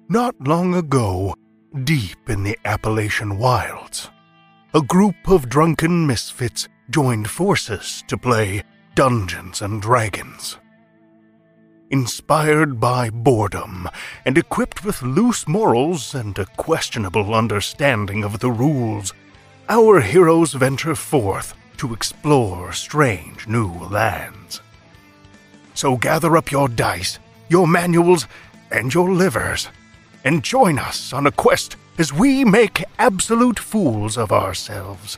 Not long ago, deep in the Appalachian wilds, a group of drunken misfits joined forces to play Dungeons and Dragons. Inspired by boredom and equipped with loose morals and a questionable understanding of the rules, our heroes venture forth to explore strange new lands. So gather up your dice, your manuals, and your livers, and join us on a quest as we make absolute fools of ourselves.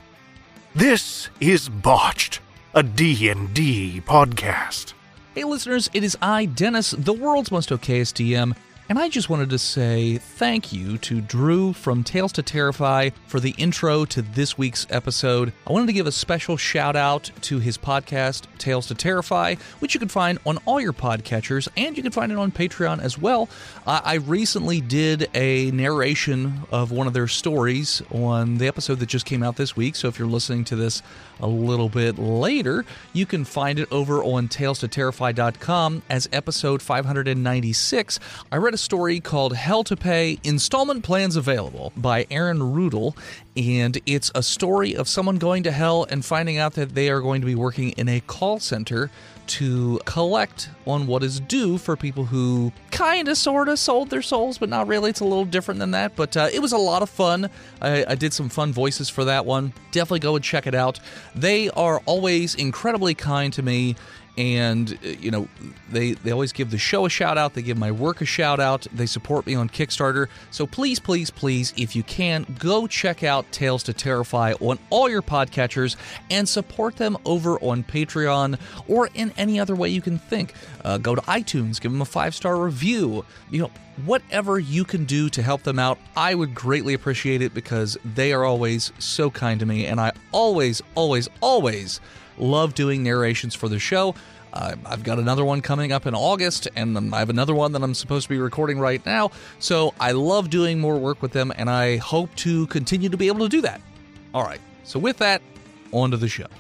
This is Botched, a D&D podcast. Hey listeners, it is I, Dennis, the world's most okayest DM, and I just wanted to say thank you to Drew from Tales to Terrify for the intro to this week's episode. I wanted to give a special shout out to his podcast, Tales to Terrify, which you can find on all your podcatchers, and you can find it on Patreon as well. I recently did a narration of one of their stories on the episode that just came out this week, so if you're listening to this a little bit later, you can find it over on talestoterrify.com as episode 596. I read a story called Hell to Pay, Installment Plans Available by Aaron Rudel, and it's a story of someone going to hell and finding out that they are going to be working in a call center to collect on what is due for people who kind of, sort of sold their souls, but not really. It's a little different than that, but it was a lot of fun. I did some fun voices for that one. Definitely go and check it out. They are always incredibly kind to me, and, you know, they always give the show a shout-out. They give my work a shout-out. They support me on Kickstarter. So please, please, please, if you can, go check out Tales to Terrify on all your podcatchers and support them over on Patreon or in any other way you can think. Go to iTunes, give them a 5-star review. You know, whatever you can do to help them out, I would greatly appreciate it because they are always so kind to me, and I always, always, always love doing narrations for the show. I've got another one coming up in August, and I have another one that I'm supposed to be recording right now, so I love doing more work with them, and I hope to continue to be able to do that. All right, so with that, on to the show.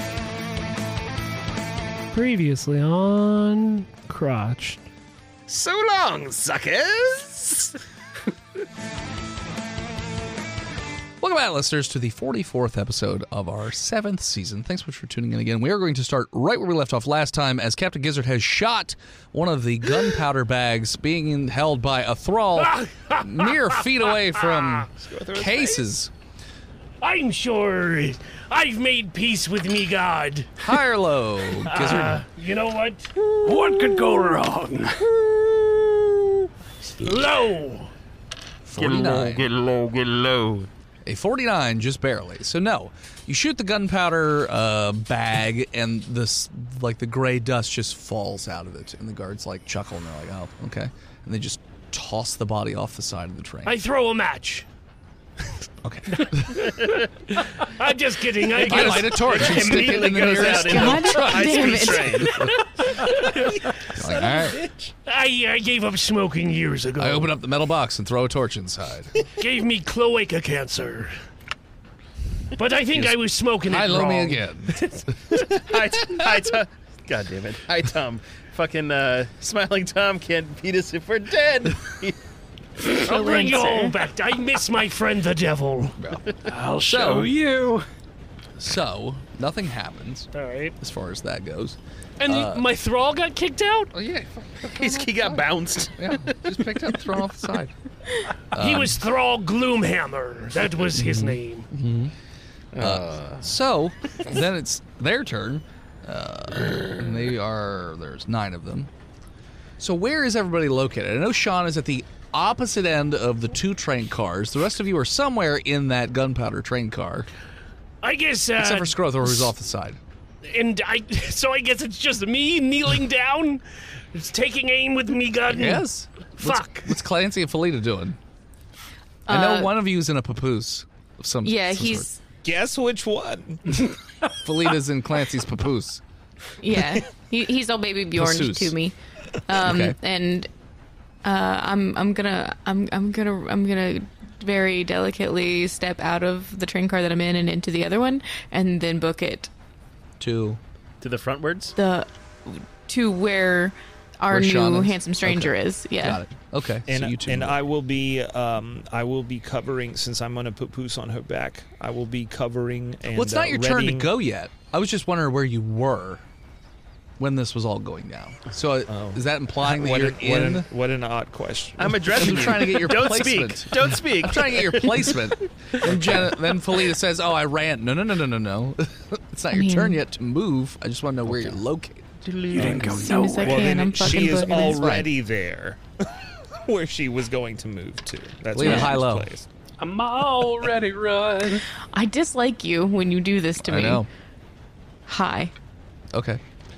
Previously on Crotch. So long, suckers! Welcome back, listeners, to the 44th episode of our 7th season. Thanks so much for tuning in again. We are going to start right where we left off last time, as Captain Gizzard has shot one of the gunpowder bags being held by a thrall mere feet away from cases. I'm sure I've made peace with me God. High or low, Gizzard? You know what? What could go wrong? Low. 49. Get low. A 49, just barely. So no, you shoot the gunpowder bag, and this, like, the gray dust just falls out of it, and the guards like chuckle, and they're like, "Oh, okay," and they just toss the body off the side of the train. I throw a match. Okay. I'm just kidding. I I light a torch and stick it in the nearest God damn it. Like, all right. I gave up smoking years ago. I open up the metal box and throw a torch inside. Gave me cloaca cancer. But I think I was smoking it Hi, wrong. me again. Hi, Tom. God damn it. Hi, Tom. Fucking Smiling Tom can't beat us if we're dead. I'll bring you all back. I miss my friend the devil. I'll show you. So, nothing happens All right. as far as that goes. And my thrall got kicked out? Oh, yeah. He got bounced. Yeah, just picked up, thrown off the side. He was Thrall Gloomhammer. That was his name. So, then it's their turn. And there's 9 of them. So where is everybody located? I know Sean is at the opposite end of the 2 train cars. The rest of you are somewhere in that gunpowder train car. I guess, Except for Scrothor, who's off the side. So I guess it's just me kneeling down, just taking aim with me gun. Yes. Fuck. What's Clancy and Felita doing? I know one of you is in a papoose of some Yeah, some he's... sort. Guess which one? Felita's in Clancy's papoose. Yeah, he's all baby Bjorn Masseuse. to me. Okay. And I'm gonna very delicately step out of the train car that I'm in and into the other one, and then book it To the frontwards? to where our Where Sean new is? handsome stranger Okay. is. Yeah. Got it. Okay. And so you two. and I will be covering, since I'm gonna put Poos on her back. I will be covering and well, it's not your turn to readying- go yet. I was just wondering where you were when this was all going down. So is that implying that you're in? What an odd question. I'm addressing I'm trying to get your Don't placement. speak. Don't speak. I'm trying to get your placement. And then Felita says, "Oh, I ran." No. It's not your turn yet to move. I just want to know where you're located. You didn't go As soon as I Well, can, then I'm fucking she is booking this. already there, where she was going to move to. That's Leave where it she high was low. placed. I'm already run. I dislike you when you do this to I me. know. Hi. Okay.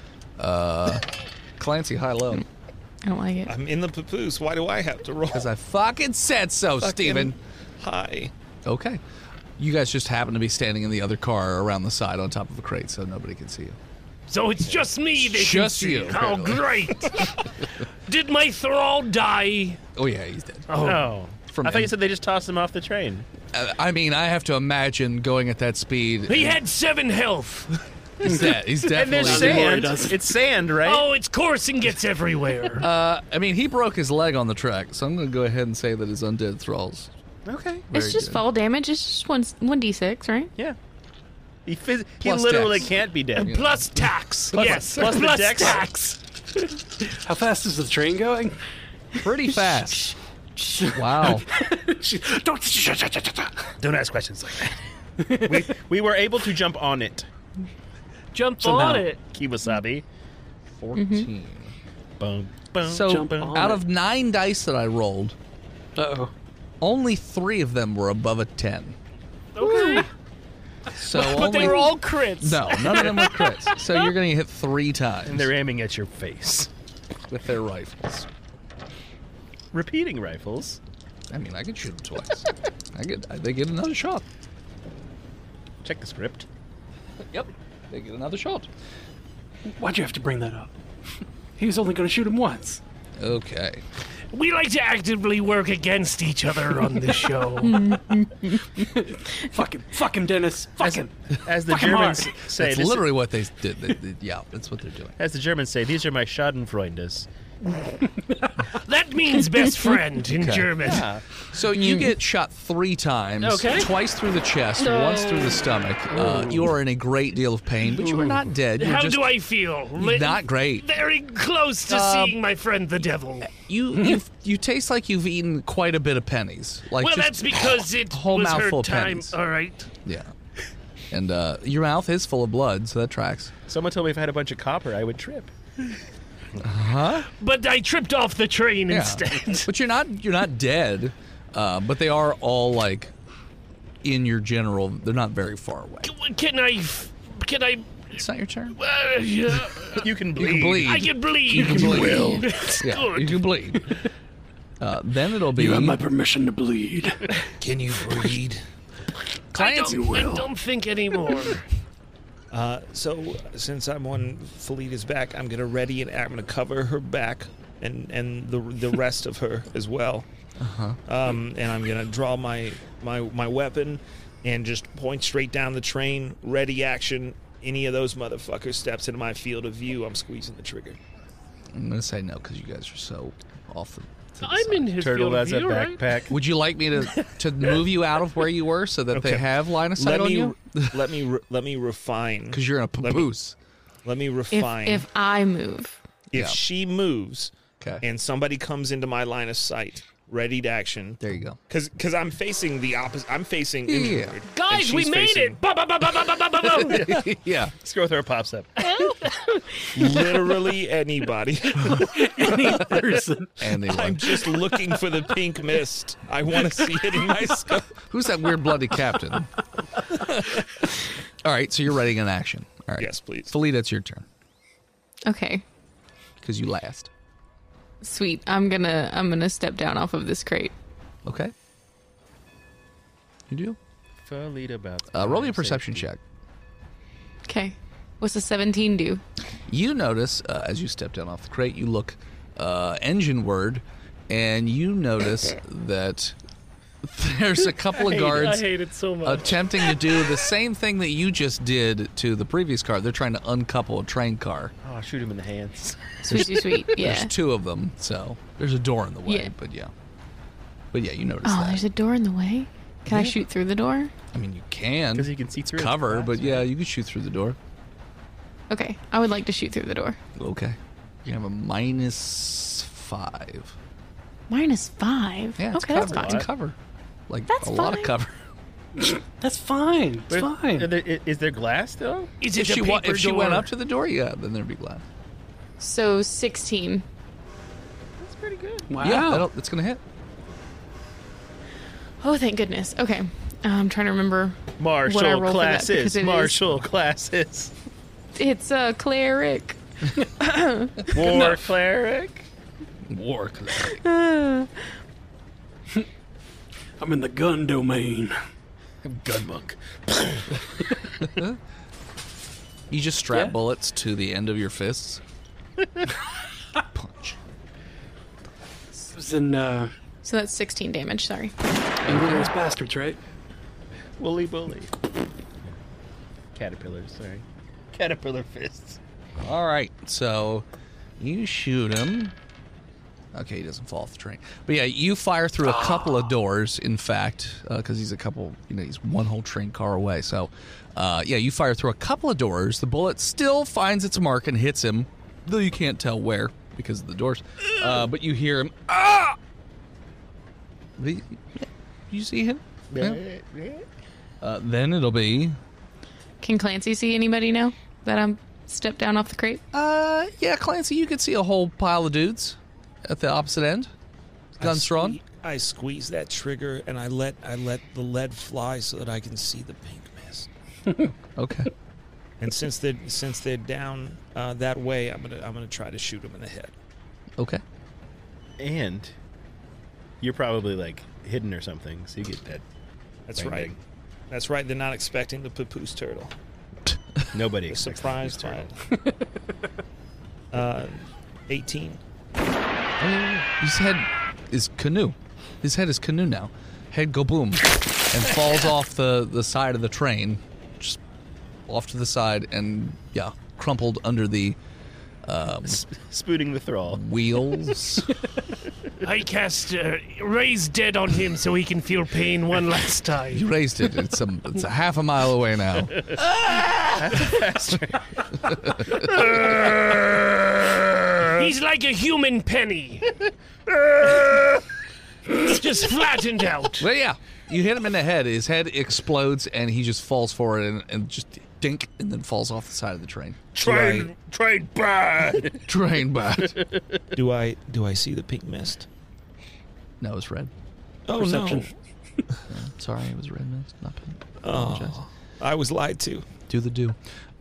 Clancy, high low. I don't like it. I'm in the papoose. Why do I have to roll? Because I fucking said so, Fucking Steven. High. Okay. You guys just happen to be standing in the other car around the side on top of a crate, so nobody can see you. So it's just me they can Just see. you, Oh, great. Did my thrall die? Oh yeah, he's dead. Oh. From I thought you him. said they just tossed him off the train. I mean, I have to imagine going at that speed. He had 7 health. He's dead. He's And definitely there's dead. sand. doesn't. It's sand, right? Oh, it's coursing gets everywhere. I mean, he broke his leg on the track, so I'm going to go ahead and say that his undead thralls. Okay. It's Very just good. fall damage. It's just 1d6, right? Yeah. He Plus literally dex. can't be dead. Plus tax. Yes. plus the dex. tax. How fast is the train going? Pretty fast. Wow. Don't ask questions like that. we were able to jump on it. Jump Somehow. on it. Kiwasabi. 14. Boom. Boom. So, Jump on out it. of 9 dice that I rolled, Uh-oh. only 3 of them were above a 10. Okay. So But they only- were all crits. No, none of them were crits. So you're going to hit 3 times And they're aiming at your face. with their rifles. Repeating rifles. I mean, I could shoot them twice. They get another shot. Check the script. Yep. They get another shot. Why'd you have to bring that up? He was only going to shoot him once. Okay. We like to actively work against each other on this show. Fuck him, Dennis. Fuck him. As the Fucking Germans hard. say, That's this- literally what they did. Yeah, that's what they're doing. as the Germans say, these are my Schadenfreundes. That means best friend in German. So you get shot 3 times, Okay. twice through the chest, once through the stomach. You are in a great deal of pain, but you are not dead. You're How just do I feel? not great. Very close to seeing my friend the devil. You taste like you've eaten quite a bit of pennies. Like Well, just that's because it whole was her mouthful of time. pennies. All right. Yeah. And your mouth is full of blood, so that tracks. Someone told me if I had a bunch of copper, I would trip. But I tripped off the train Yeah. instead. But you're not dead. But they are all like in your general. They're not very far away. Can I? It's not your turn. Yeah, You can You bleed. can bleed. I can bleed. You can bleed. It's Yeah, good. you can bleed. Then it'll be. You have my permission to bleed. Can you bleed? I don't think anymore. So since I'm on Felita's back, I'm gonna ready and I'm gonna cover her back and the rest of her as well. And I'm gonna draw my weapon and just point straight down the train. Ready action. Any of those motherfuckers steps into my field of view, I'm squeezing the trigger. I'm gonna say no because you guys are so off the. to the I'm side. in his Turtle field of has a view, right? backpack. Would you like me to move you out of where you were so that they Okay. have line of sight Let on me you? let me refine. Because you're in a Let me- papoose. Let me refine. If I move. If Yeah. she moves Okay. and somebody comes into my line of sight, ready to action. There you go. Because I'm facing the opposite. I'm facing Yeah. inward. and Guys, we she's made facing it! Ba, ba, ba, ba, ba, ba, ba, ba, ba. Yeah. Scroll through pops up. Literally anybody. Any person. Anyone. I'm just looking for the pink mist. I want to see it in my scope. Who's that weird bloody captain? All right, so you're ready in action. All right. Yes, please. Felita, it's your turn Okay. because you last. Sweet. I'm gonna step down off of this crate. Okay. You do? Lead about. Roll me a perception check. Okay. What's a 17 do? You notice as you step down off the crate, you look engineward, and you notice that There's a couple of I guards hate it so much. attempting to do the same thing that you just did to the previous car. They're trying to uncouple a train car. Oh, shoot him in the hands. Sweet. Yeah. There's two of them, so there's a door in the way. Yeah. But yeah, you noticed Oh, that. there's a door in the way. Can I shoot through the door? I mean, you can. Because you can see through it. cover, but yeah, you can shoot through the door. Okay, I would like to shoot through the door. Okay. You have a -5. -5. Yeah, it's okay, cover. that's fine. It's cover. Like That's a lot of fine. cover. That's fine. It's fine. Is there glass, though? Is If it she, a paper if she went door? up to the door, yeah, then there'd be glass. So 16. That's pretty good. Wow. Yeah, it's gonna hit. Oh, thank goodness. Okay, I'm trying to remember. Martial roll for that, classes. because it is- Martial classes. It's a cleric. War cleric. War cleric. I'm in the gun domain. Gun monk. You just strap Yeah. bullets to the end of your fists. Punch. It was in So that's 16 damage. Sorry. Inglourious Bastards, right? Woolly bully. Caterpillars, sorry. Caterpillar fists. All right, so you shoot him. Okay, he doesn't fall off the train. But yeah, you fire through a couple of doors, in fact, because he's he's one whole train car away. So, yeah, you fire through a couple of doors. The bullet still finds its mark and hits him, though you can't tell where because of the doors. But you hear him, ah! You see him? Yeah. Then it'll be, Can Clancy see anybody now that I'm stepped down off the crate? yeah, Clancy, you can see a whole pile of dudes at the opposite end. Guns drawn. I squeeze that trigger and I let the lead fly so that I can see the pink mist. Okay. And since they're down that way, I'm gonna try to shoot them in the head. Okay. And you're probably, like, hidden or something, so you get dead. That's Bang, right. bang. That's right. They're not expecting the papoose turtle. Nobody The expects surprise that. turtle. 18. His head is canoe. His head is canoe now. Head go boom, and falls off the side of the train, just off to the side, and yeah, crumpled under the Spooting the thrall. wheels. I cast Raise Dead on him so he can feel pain one last time. You raised it. It's a half a mile away now. He's like a human penny. Just flattened out. But yeah, you hit him in the head. His head explodes, and he just falls forward and just dink, and then falls off the side of the train. Train bad. Train back. Do I see the pink mist? No, it's red. Oh Perception. Sorry, it was red mist, not pink. no! Apologize. Oh, I was lied to. Do the do.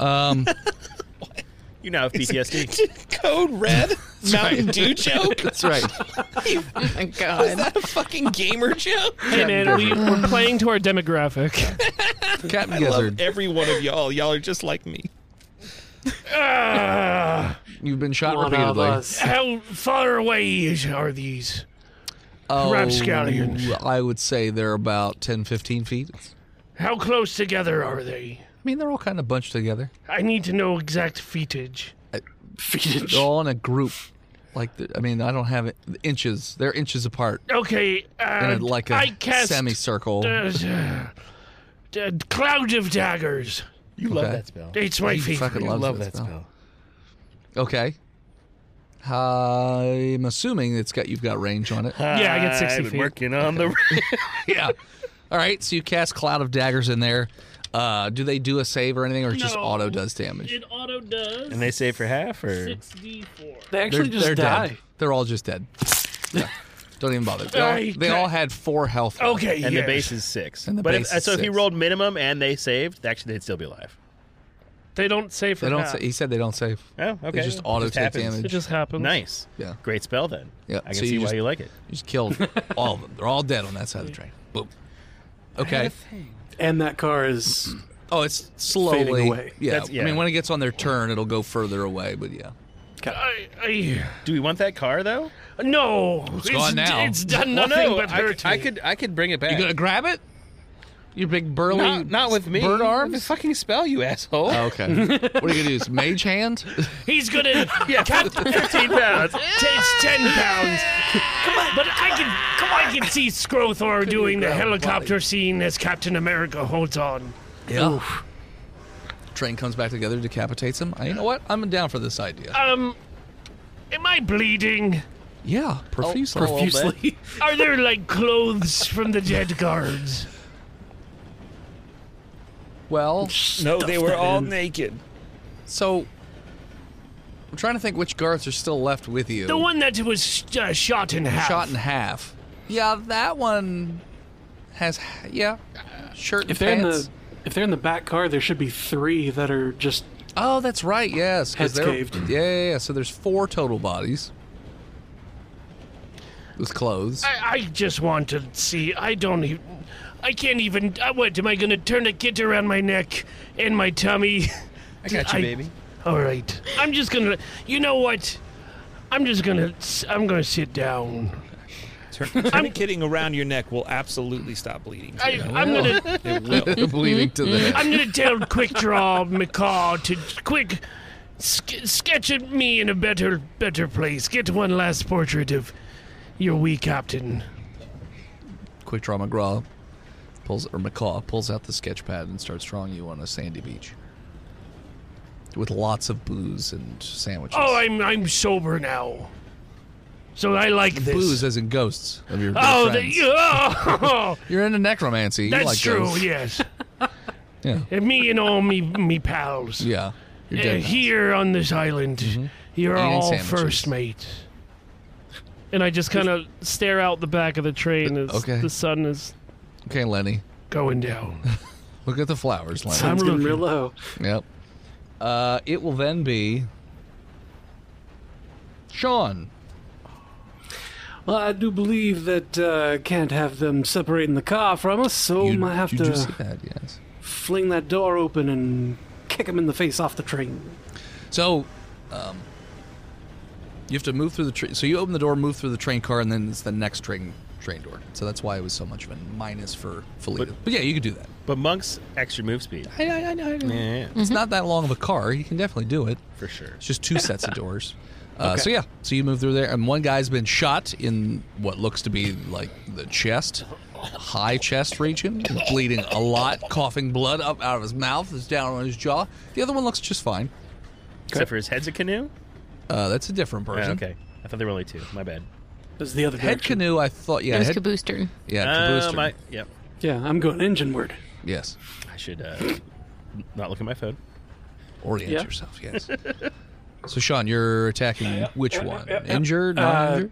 You now have PTSD. Code red Mountain Dew joke. That's right. Oh my Was god. that a fucking gamer joke? Hey man, we're playing to our demographic. Captain I love Gizzard, every one of y'all. Y'all are just like me. you've been shot One of repeatedly. us. How far away are these? Oh, Rapscallions. I would say they're about 10, 15 feet. How close together are they? I mean, they're all kind of bunched together. I need to know exact feetage. They're all in a group. Like, I mean, I don't have it, inches. They're inches apart Okay, in like a I cast semicircle. Cloud of Daggers. You love Okay. that spell. It's my He favorite. fucking You loves love that that spell. Okay. I'm assuming you've got range on it. Yeah, I get 60 I've been feet. working on the... Yeah. All right, so you cast Cloud of Daggers in there. Do they do a save or anything, or it just No. auto does damage? It auto does. And they save for half, or... 6d4. They actually just they're die. dead. They're all just dead. Yeah. Don't even bother. Right. They all had 4 health. left. Okay, And yes. the base is 6. And the but base is so if he 6. rolled minimum and they saved, actually they'd still be alive. They don't save for They don't. half. He said they don't save. Oh, okay. They just auto take happens. damage. It just happens. Nice. Yeah. Great spell then. Yeah, I can so see you why just- you like it. You just killed all of them. They're all dead on that side of the train. Boom. Okay. And that car is Oh, it's slowly. Fading away. Yeah. That's- yeah. I mean, when it gets on their turn, it'll go further away. But yeah. Do we want that car though? No, It's gone now. It's done Well, nothing no, but hurt me. I could bring it back. You gonna grab it? You big burly. not with me. Bird With arms. the fucking spell, you asshole. Oh, okay. What are you gonna use? Mage hand? He's gonna. Yeah, 15 pounds. It's 10 pounds. But I can see Skrothor doing the helicopter scene as Captain America holds on. Yeah. Train comes back together, decapitates him. You know what? I'm down for this idea. Am I bleeding? Yeah, profusely. a little bit. Profusely. Are there like clothes from the dead guards? Well, No, they were that all in. naked. so I'm trying to think which guards are still left with you. The one that was shot in half. Shot in half. Yeah, that one has shirt and If they're pants. if they're in the back car, there should be 3 that are just Oh, that's right. Yes, 'cause Heads they're- caved. Yeah. So there's 4 total bodies with clothes. I just want to see. I can't even. What am I gonna turn a kit around my neck and my tummy? I got you, baby. All right. I'm just gonna. You know what? I'm gonna sit down. Tourniqueting around your neck will absolutely stop bleeding. I'm gonna. It will. Bleeding to the head. I'm gonna tell Quick Draw McCaw to quick sketch me in a better place. Get one last portrait of your wee captain. Quick Draw McCaw pulls out the sketch pad and starts drawing you on a sandy beach with lots of booze and sandwiches. Oh, I'm sober now. So I like this. Booze as in ghosts of your Oh, friends. oh, You're into necromancy. You that's like true. ghosts. Yes, Yeah. and me and all me pals. Yeah. You're dead. now. Here on this island, you're Eating all sandwiches. first mate. And I just kind of stare out the back of the train as Okay. the sun is Okay, Lenny. going down. Look at the flowers, Lenny. Sun's getting looking. real low. Yep. It will then be Sean. Well, I do believe that can't have them separating the car from us, so You, I have you do to see that, yes. fling that door open and kick him in the face off the train. So, you have to move through the train. So you open the door, move through the train car, and then it's the next train door. So that's why it was so much of a minus for Felita. But yeah, you could do that. But Monk's extra move speed. I know. Yeah, It's not that long of a car. You can definitely do it. for sure. It's just 2 sets of doors. So yeah, so you move through there, and one guy's been shot in what looks to be like the chest, high chest region, bleeding a lot, coughing blood up out of his mouth, is down on his jaw. The other one looks just fine. Except for his head's a canoe? That's a different person. Okay. I thought there were only 2. My bad. That's the other Head direction. canoe, I thought, yeah, There's head, Caboose turn. yeah, Caboose. Yep. Yeah, I'm going engineward. Yes, I should not look at my phone. orient Yeah. yourself. Yes. So Sean, you're attacking which one? Injured, non-injured?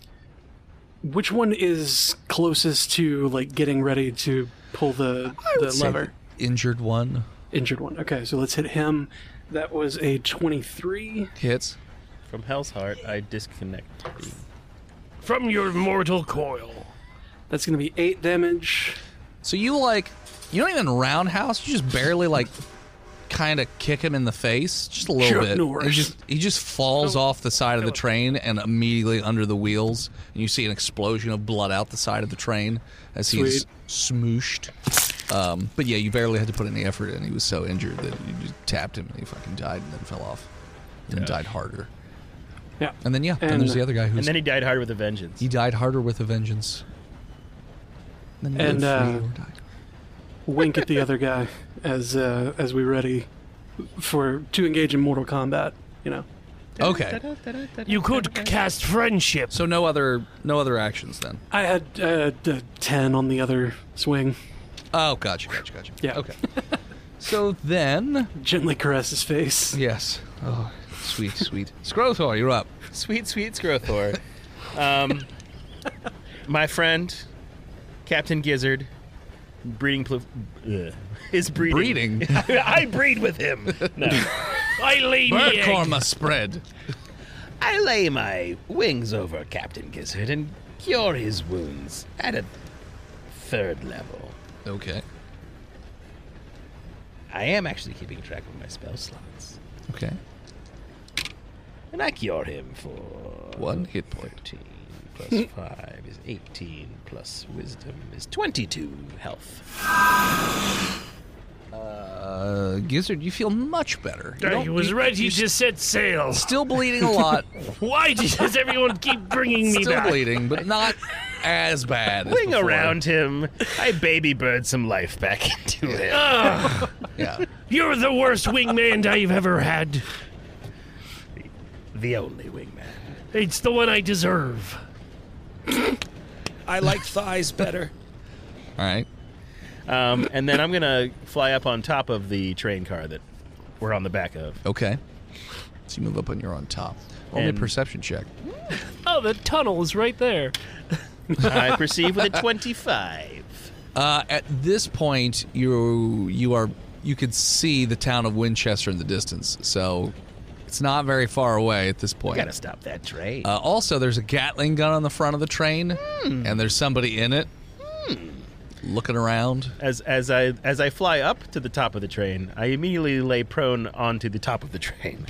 Which one is closest to like getting ready to pull the Say lever? the injured one Injured one. Okay, so let's hit him. That was a 23. hits. From Hell's Heart, I disconnect. From your mortal coil. That's going to be 8 damage. So you don't even roundhouse. You just barely kind of kick him in the face, just a little Chuck bit. Norris. He just falls off the side of the train and immediately under the wheels, and you see an explosion of blood out the side of the train as he's smooshed. But yeah, you barely had to put any effort in. He was so injured that you just tapped him and he fucking died and then fell off and died harder. Yeah. And then then And- there's the other guy And who's then he died harder with a vengeance. he died harder with a vengeance. Then And, lived free or died. Wink at the other guy as we ready to engage in mortal combat. You know. Okay. You could cast friendship. So no other actions then. I had 10 on the other swing. Oh, gotcha. Yeah. Okay. So then, Gently caress his face. yes. Oh, sweet. Skrothor, you're up. Sweet Skrothor. My friend, Captain Gizzard, is breeding. I breed with him. No. I lay me egg. Karma spread. I lay my wings over Captain Gizzard and cure his wounds at a 3rd level. Okay. I am actually keeping track of my spell slots. Okay. And I cure him for 1 hit point. 13 plus 5 is 18 plus wisdom is 22 health. Gizzard, you feel much better. You He don't- was you- right. He you just said sail. still bleeding a lot. Why does everyone keep bringing me Still back? bleeding, but not as bad. as Wing before. around him, I baby bird some life back into him. Ugh, Yeah. you're the worst wingman I've ever had. The only wingman. It's the one I deserve. I like thighs better. All right. And then I'm going to fly up on top of the train car that we're on the back of. Okay. So you move up and you're on top. Roll me a And- perception check. Oh, the tunnel is right there. I perceive with a 25. At this point, you could see the town of Winchester in the distance, so it's not very far away at this point. Gotta stop that train. Also, there's a Gatling gun on the front of the train, and there's somebody in it, looking around. As I fly up to the top of the train, I immediately lay prone onto the top of the train.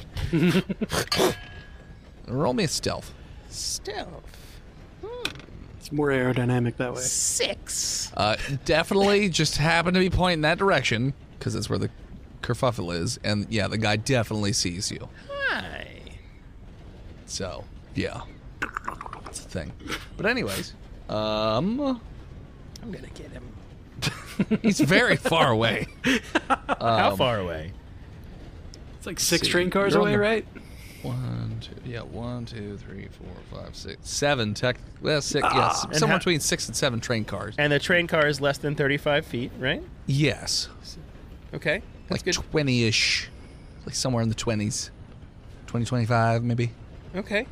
Roll me a stealth. Stealth. It's more aerodynamic that way. 6. Definitely just happen to be pointing that direction because that's where the kerfuffle is, and yeah, the guy definitely sees you. Hi. So yeah, that's the thing. But anyways, I'm gonna get him. he's very far away. How far away? It's like 6 see. train cars You're on away, the- right? 1, 2, 3, 4, 5, 6, 7. Well, 6. Yes, And somewhere how- between 6 and 7 train cars. And the train car is less than 35 feet, right? Yes, Okay. That's like good. 20-ish, like somewhere in the 20s, 20, 25 maybe. Okay.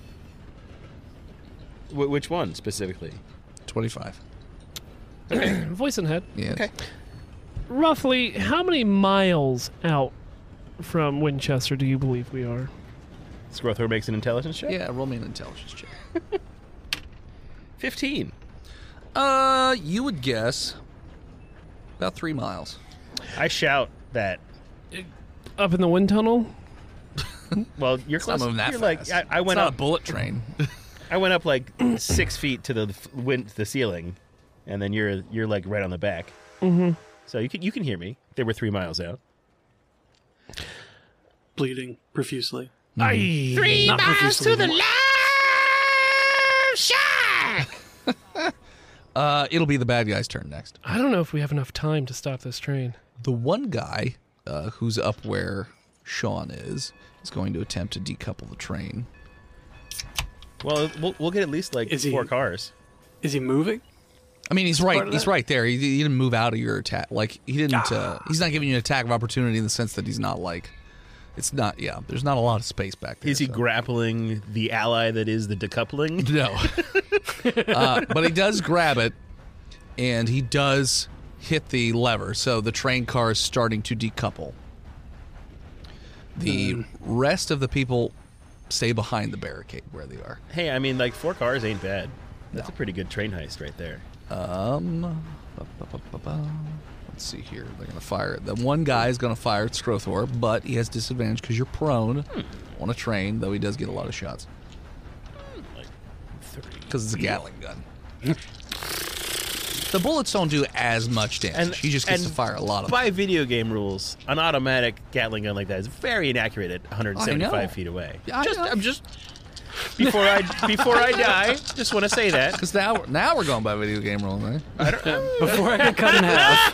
Which one specifically? 25. Voice and head. Yes. Okay. Roughly, how many miles out from Winchester do you believe we are? Skrothor makes an intelligence check? Yeah, roll me an intelligence check. 15. You would guess about 3 miles. I shout that. Up in the wind tunnel? Well, you're It's not close. moving that You're fast. like I It's went not up. a bullet train. I went up like 6 feet to the ceiling, and then you're like right on the back. Mm-hmm. So you can hear me. They were 3 miles out. Bleeding profusely. Aye. 3 Not miles to the left. It'll be the bad guy's turn next. I don't know if we have enough time to stop this train. The one guy who's up where Sean is going to attempt to decouple the train. Well, we'll get at least like Is he- 4 cars. Is he moving? I mean, he's part right. of He's that? right there. He didn't move out of your attack. Like he didn't. He's not giving you an attack of opportunity in the sense that he's not like. It's not. Yeah. There's not a lot of space back there. Is he so. grappling the ally that is the decoupling? No. But he does grab it, and he does hit the lever. So the train car is starting to decouple. The rest of the people stay behind the barricade where they are. Hey, I mean, like 4 cars ain't bad. That's a pretty good train heist right there. Let's see here. They're going to fire. The one guy is going to fire at Skrothor, but he has disadvantage because you're prone on a train, though he does get a lot of shots. Because it's a Gatling gun. The bullets don't do as much damage. He just gets to fire a lot of them. By video game rules, an automatic Gatling gun like that is very inaccurate at 175 feet away. Yeah, I know. I'm just before I die, just want to say that. Because now we're going by video game rules, right? Before I get cut in half.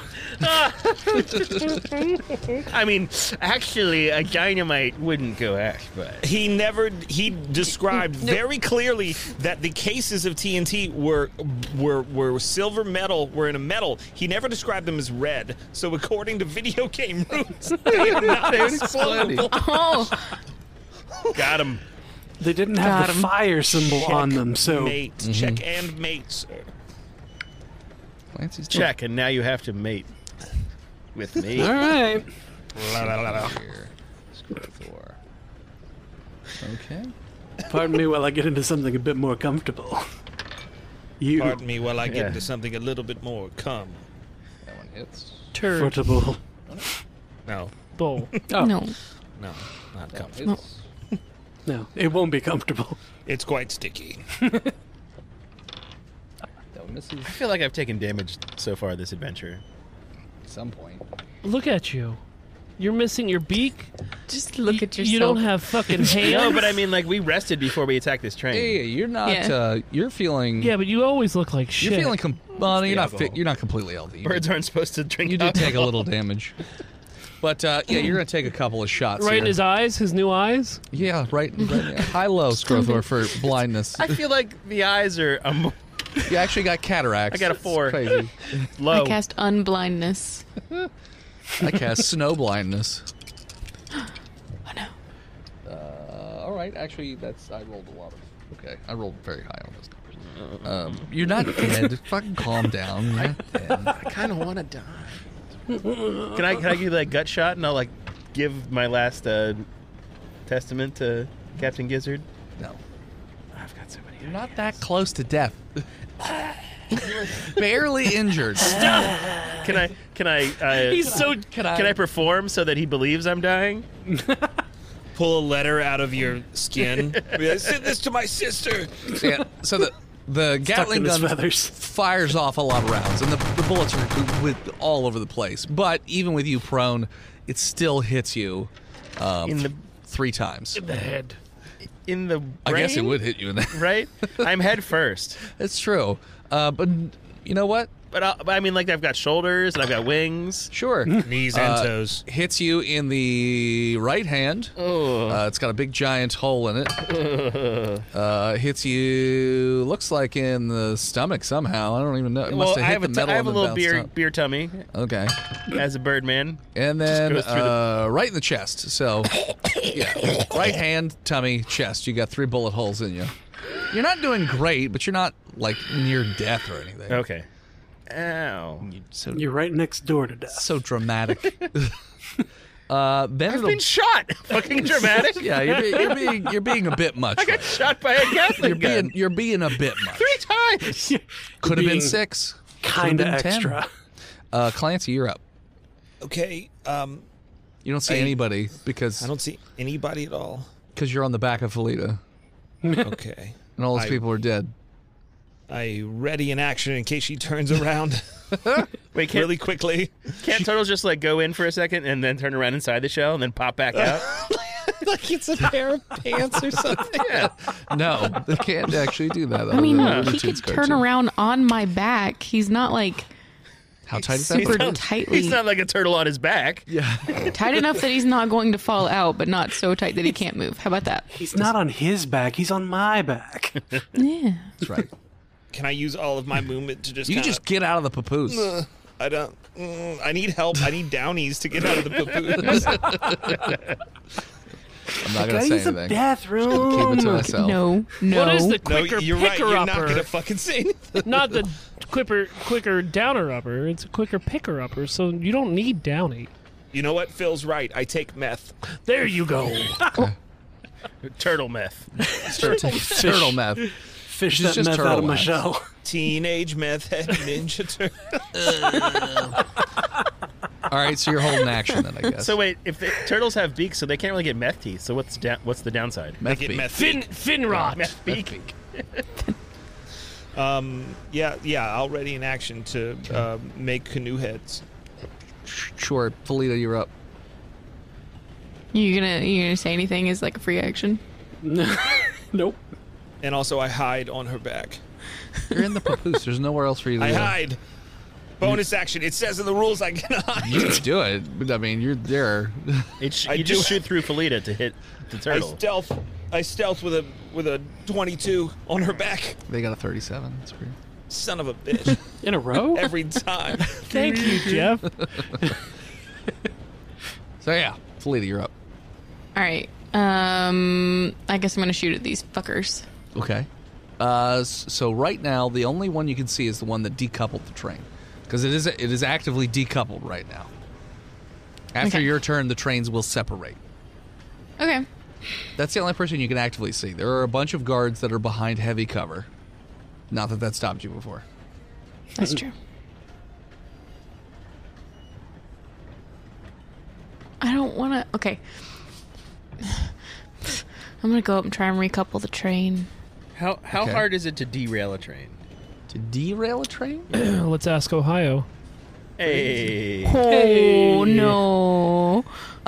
I mean, actually, a dynamite wouldn't go ash, but He described very clearly that the cases of TNT were silver metal, were in a metal. He never described them as red. So according to video game rules, they are not explodable. Oh, got him. They didn't have the fire symbol on them, so Mate, check and mate, sir. Clancy's Check, and now you have to mate with me. all right. here. Skrothor. Okay. Pardon me while I get into something a bit more comfortable. You Pardon me while I get Yeah. into something a little bit more calm. That one hits. Turd. comfortable. No, Bull. Oh. no. no, not That calm. one hits. No, it won't be comfortable. It's quite sticky. That misses I feel like I've taken damage so far this adventure. at some point. Look at you. You're missing your beak. Just look at yourself. You don't have fucking hands. No, but I mean, like, we rested before we attacked this train. Hey, you're not. Yeah. You're feeling. Yeah, but you always look like shit. You're feeling. Well, you're not. alcohol. You're not completely healthy. Birds aren't supposed to drink. You did take a little damage. But yeah, you're gonna take a couple of shots. right here. in his eyes, his new eyes. Yeah, right. High-low Scrothor for blindness. I feel like the eyes are You actually got cataracts. I got a 4. It's crazy. low. I cast unblindness. I cast snow blindness. Oh no. All right, actually, I rolled a lot of. Okay, I rolled very high on this. You're not dead. Fucking calm down. You're not dead. I kind of want to die. Can I give you that gut shot and I'll like give my last testament to Captain Gizzard? No, I've got so many. you're not that close to death. You're barely injured. Can I? He's so. Can I perform so that he believes I'm dying? Pull a letter out of your skin. Be like, send this to my sister. Yeah, so the Stuck Gatling in his gun feathers. fires off a lot of rounds, and the bullets are all over the place. But even with you prone, it still hits you In the 3 times. The head. in the brain? I guess it would hit you in there. Right? I'm head first. It's true. But you know what? But I mean, like, I've got shoulders and I've got wings. Sure. Knees and toes. Hits you in the right hand. Oh. It's got a big giant hole in it. Hits you, looks like in the stomach somehow. I don't even know. It must Well, have hit the metal I have a and then little bounced beer up. beer tummy Okay. as a birdman. And then goes through right in the chest. So, yeah. Right hand, tummy, chest. You got 3 bullet holes in you. You're not doing great, but you're not, like, near death or anything. Okay. Ow. So, You're right next door to death. so dramatic. Then I've it'll... been shot. Fucking dramatic. Yeah, you're being a bit much. I got right shot by a Gatling gun You're being a bit much. 3 times. Could have been being 6. Kinda Could've been 10. extra. Clancy, you're up. Okay. You don't see anybody because I don't see anybody at all. you're on the back of Felita, Okay. and all those I- people are dead. I ready in action in case she turns around Wait, can't, really quickly. can't turtles just like go in for a second and then turn around inside the shell and then pop back out? Like it's a pair of pants or something. Yeah. No, they can't actually do that. I mean, other than he Looney could Tunes turn cartoon. around on my back. He's not like How tight is that? super button? tightly He's not like a turtle on his back. Yeah. tight enough that he's not going to fall out, but not so tight that he can't move. How about that? He's not on his back. He's on my back. Yeah. That's right. Can I use all of my movement to just You can kinda, just get out of the papoose. I don't I need help. I need downies to get out of the papoose. I'm not gonna Guys, say use the anything. bathroom. Keep it to myself. No. What is the No, quicker you're right. picker You're upper? not gonna fucking say anything. Not the quicker downer upper. It's a quicker picker upper, so you don't need downy. You know what? Phil's right. I take meth. There you go. Turtle meth. Turtle meth. Fish It's that just meth turtle out of my wax. shell. Teenage meth head ninja turtle. All right, so you're holding action then, I guess. So wait, if the turtles have beaks, so they can't really get meth teeth. So what's the downside? meth Get beak. meth. Fin rot. Meth beak. Yeah. I'll ready in action to make canoe heads. Sure, Felita, you're up. You gonna say anything as like a free action? Nope. And also, I hide on her back. You're in the papoose. There's nowhere else for you to I go. hide. Bonus action. It says in the rules I can hide. You can do it, but I mean, you're there. You I just do- shoot through Felita to hit the turtle. I stealth with a 22 on her back. They got a 37. That's weird. Son of a bitch. In a row? Every time. Thank you, Jeff. So yeah, Felita, you're up. All right. I guess I'm gonna shoot at these fuckers. Okay. So right now, the only one you can see is the one that decoupled the train, because it is actively decoupled right now. After Okay. your turn, the trains will separate. Okay. That's the only person you can actively see. There are a bunch of guards that are behind heavy cover. Not that stopped you before. That's true. I don't want to. Okay. I'm gonna go up and try and recouple the train. How Okay. hard is it to derail a train? To derail a train? Let's ask Ohio. Hey. Oh no!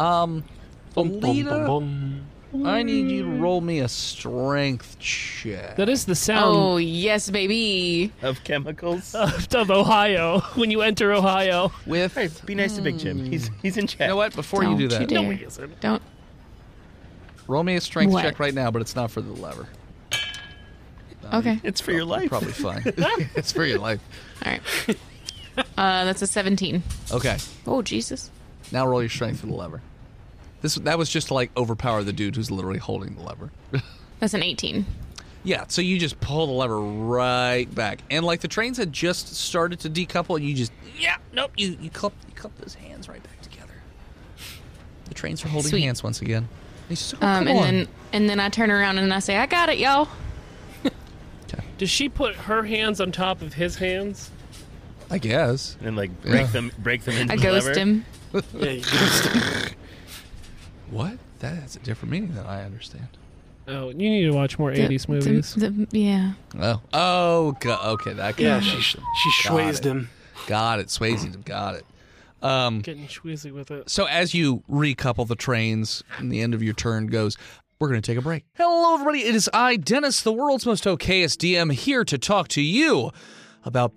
Alita, I need you to roll me a strength check. That is the sound Oh yes, baby. Of chemicals. of Ohio when you enter Ohio. With, Hey, be nice to Big Jim. He's in chat. you know what? Before you do Don't that, you No, dare. he isn't. Don't. roll me a strength What? check right now, but it's not for the lever. Okay. It's for your life. Probably fine. It's for your life. All right. That's a 17. Okay, Oh Jesus. now roll your strength for the lever. That was just to like overpower the dude who's literally holding the lever. That's an 18. Yeah, so you just pull the lever right back, and like the trains had just started to decouple, and you just you clip those hands right back together. The trains are holding Sweet. hands once again. He says, "Oh, come And on." then I turn around and I say, I got it, y'all. Does she put her hands on top of his hands? I guess. And like Yeah. break them into I the ghost lever. him. Yeah, you can What? That has a different meaning than I understand. Oh, you need to watch more 80s movies. Yeah. Okay, that kind yeah, of she Got swayzed it. him. Got it. Swayze got it. Getting squeezy with it. So as you recouple the trains and the end of your turn goes, we're going to take a break. Hello, everybody. It is I, Dennis, the world's most okayest DM, here to talk to you about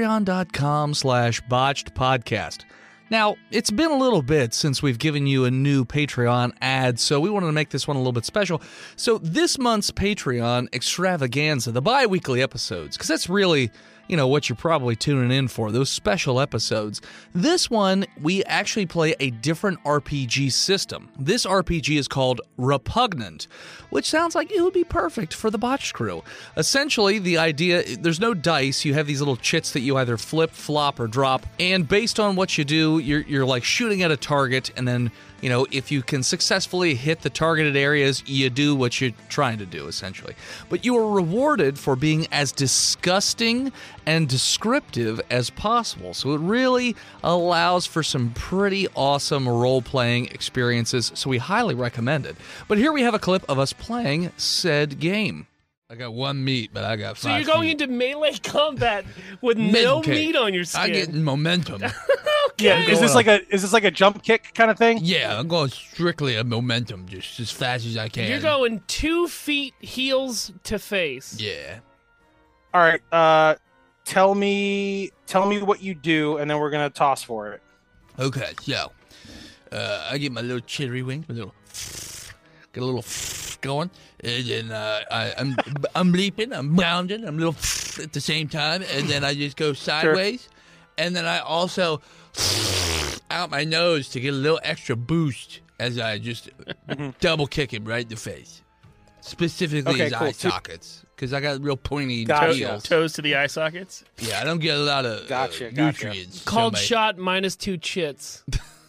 patreon.com/botched podcast. Now, it's been a little bit since we've given you a new Patreon ad, so we wanted to make this one a little bit special. So this month's Patreon extravaganza, the bi-weekly episodes, because that's really, what you're probably tuning in for, those special episodes. This one, we actually play a different RPG system. This RPG is called Repugnant, which sounds like it would be perfect for the Botched crew. Essentially, the idea, there's no dice. You have these little chits that you either flip, flop, or drop, and based on what you do, you're like shooting at a target, and then if you can successfully hit the targeted areas, you do what you're trying to do, essentially. But you are rewarded for being as disgusting and descriptive as possible. So it really allows for some pretty awesome role-playing experiences, so we highly recommend it. But here we have a clip of us playing said game. I got one meat, but I got So five you're going feet. into melee combat with no Okay. meat on your skin. I get momentum. Yeah, is this like a jump kick kind of thing? Yeah, I'm going strictly a momentum, just as fast as I can. You're going 2 feet heels to face. Yeah. All right. Tell me what you do, and then we're gonna toss for it. Okay, so I get my little chittery wings, get a little going, and then I'm leaping, I'm bounding, I'm a little at the same time, and then I just go sideways, and then I also out my nose to get a little extra boost as I just double kick him right in the face, specifically Okay, his cool. eye sockets, because I got real pointy Gotcha. heels. Toes to the eye sockets. Yeah, I don't get a lot of Gotcha. nutrients. Called so my- shot -2 chits.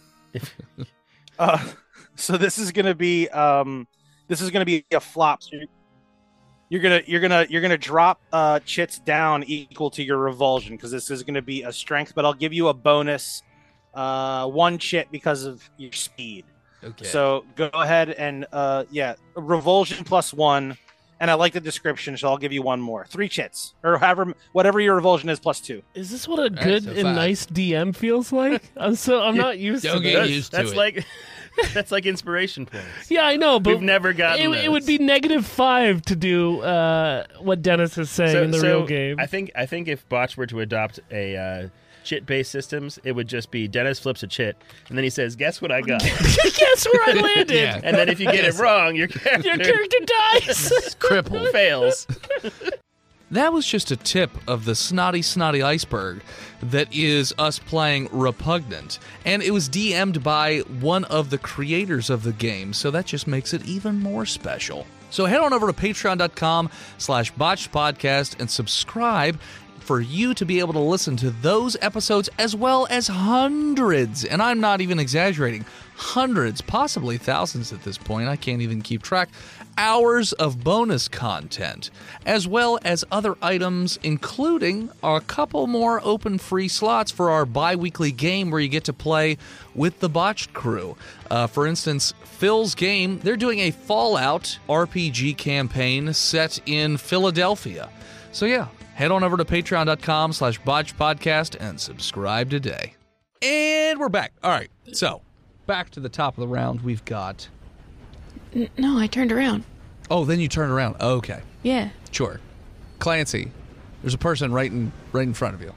So this is gonna be a flop. So you're gonna drop chits down equal to your revulsion, because this is gonna be a strength, but I'll give you a bonus 1 chit because of your speed. Okay. So go ahead and revulsion +1, and I like the description, so I'll give you 1 more. 3 chits, or whatever your revulsion is +2. Is this what a right, good so and 5. nice DM feels like? I'm not used to Don't this. get used to That's it. like that's like inspiration points. Yeah, I know, but We've never gotten it would be -5 to do what Dennis is saying in the real game. I think if Botch were to adopt a chit-based systems, it would just be Dennis flips a chit, and then he says, "Guess what I got?" Guess where I landed? Yeah. And then if you get it wrong, your character, Your character dies. Crippled. fails. That was just a tip of the snotty iceberg that is us playing Repugnant. And it was DM'd by one of the creators of the game, so that just makes it even more special. So head on over to patreon.com/botchedpodcast and subscribe for you to be able to listen to those episodes as well as hundreds, and I'm not even exaggerating, hundreds, possibly thousands at this point, I can't even keep track, hours of bonus content, as well as other items, including a couple more open free slots for our bi-weekly game where you get to play with the Botched crew. For instance, Phil's game, they're doing a Fallout RPG campaign set in Philadelphia. So yeah, head on over to patreon.com/botchpodcast and subscribe today. And we're back. All right, so back to the top of the round. We've got... No, I turned around. Oh, then you turned around. Okay, Yeah. sure. Clancy, there's a person right in front of you.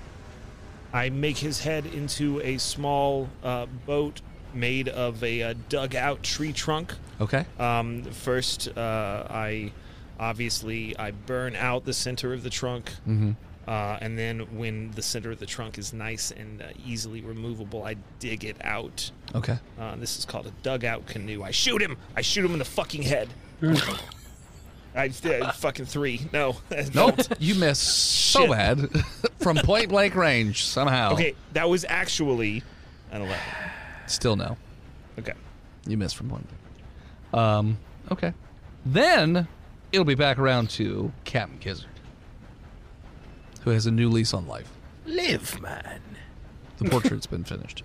I make his head into a small boat made of a dug-out tree trunk. Okay. First, I burn out the center of the trunk, and then when the center of the trunk is nice and easily removable, I dig it out. Okay. This is called a dugout canoe. I shoot him in the fucking head. I fucking 3. No. Nope. You missed so Shit. bad from point blank range somehow. Okay, that was actually an 11. Still no. Okay. You missed from point blank. Okay. Then it'll be back around to Captain Gizzard, who has a new lease on life. Live, man. The portrait's been finished.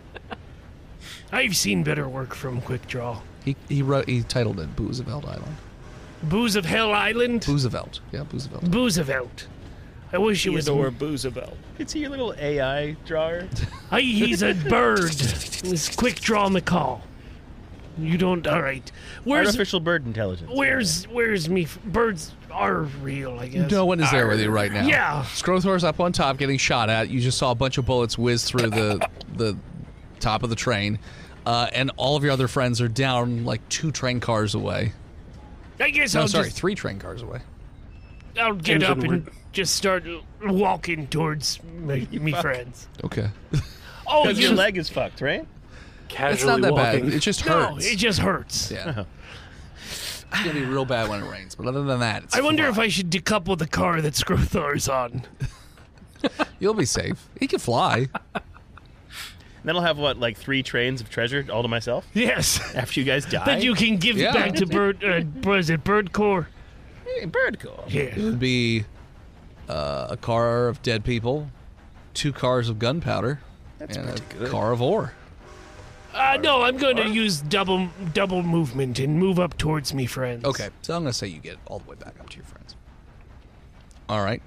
I've seen better work from Quick Draw. He titled it Boozevelt Island. Booze of Hell Island? Boozevelt. Yeah, Boozevelt. Boozevelt. I wish it was... Theodore Boozevelt. Is he your little AI drawer? He's a bird. It's Quick Draw McCall. You don't... All right. Artificial bird intelligence. Where's me... Birds are real, I guess. No one is there with you right now. Yeah. Scrothor's up on top getting shot at. You just saw a bunch of bullets whiz through the top of the train. And all of your other friends are down like 2 train cars away. I guess No, I'll sorry, just... 3 train cars away. I'll get Engine up and word. just start walking towards me friends. Okay. Oh, Because your leg is fucked, right? Casually It's not that walking. bad. It just No, hurts. it just hurts. Yeah. It's going to be real bad when it rains. But other than that, it's I wonder if fine. I should decouple the car that Scrothor's on. You'll be safe. He can fly. Then I'll have, what, like 3 trains of treasure all to myself? Yes. After you guys die? That you can give Yeah. back to Bird... what is it? Bird Corps? Hey, bird call. It Yeah. would be a car of dead people, 2 cars of gunpowder, and a good. car of ore. No, I'm going to use double movement and move up towards me, friends. Okay, so I'm going to say you get all the way back up to your friends. All right.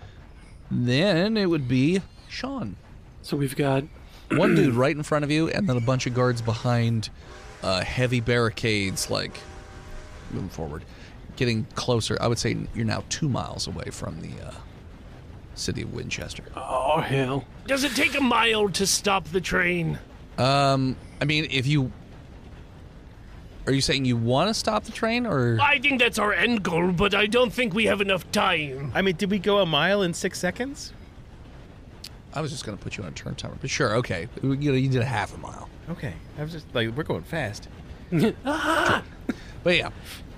Then it would be Sean. So we've got One dude right in front of you, and then a bunch of guards behind heavy barricades, like, moving forward. Getting closer. I would say you're now 2 miles away from the city of Winchester. oh hell. Does it take a mile to stop the train? I mean, if you... Are you saying you want to stop the train, or... I think that's our end goal, but I don't think we have enough time. I mean, did we go a mile in 6 seconds? I was just going to put you on a turn timer, but sure, okay. You did a half a mile. Okay. I was just like, we're going fast. But yeah,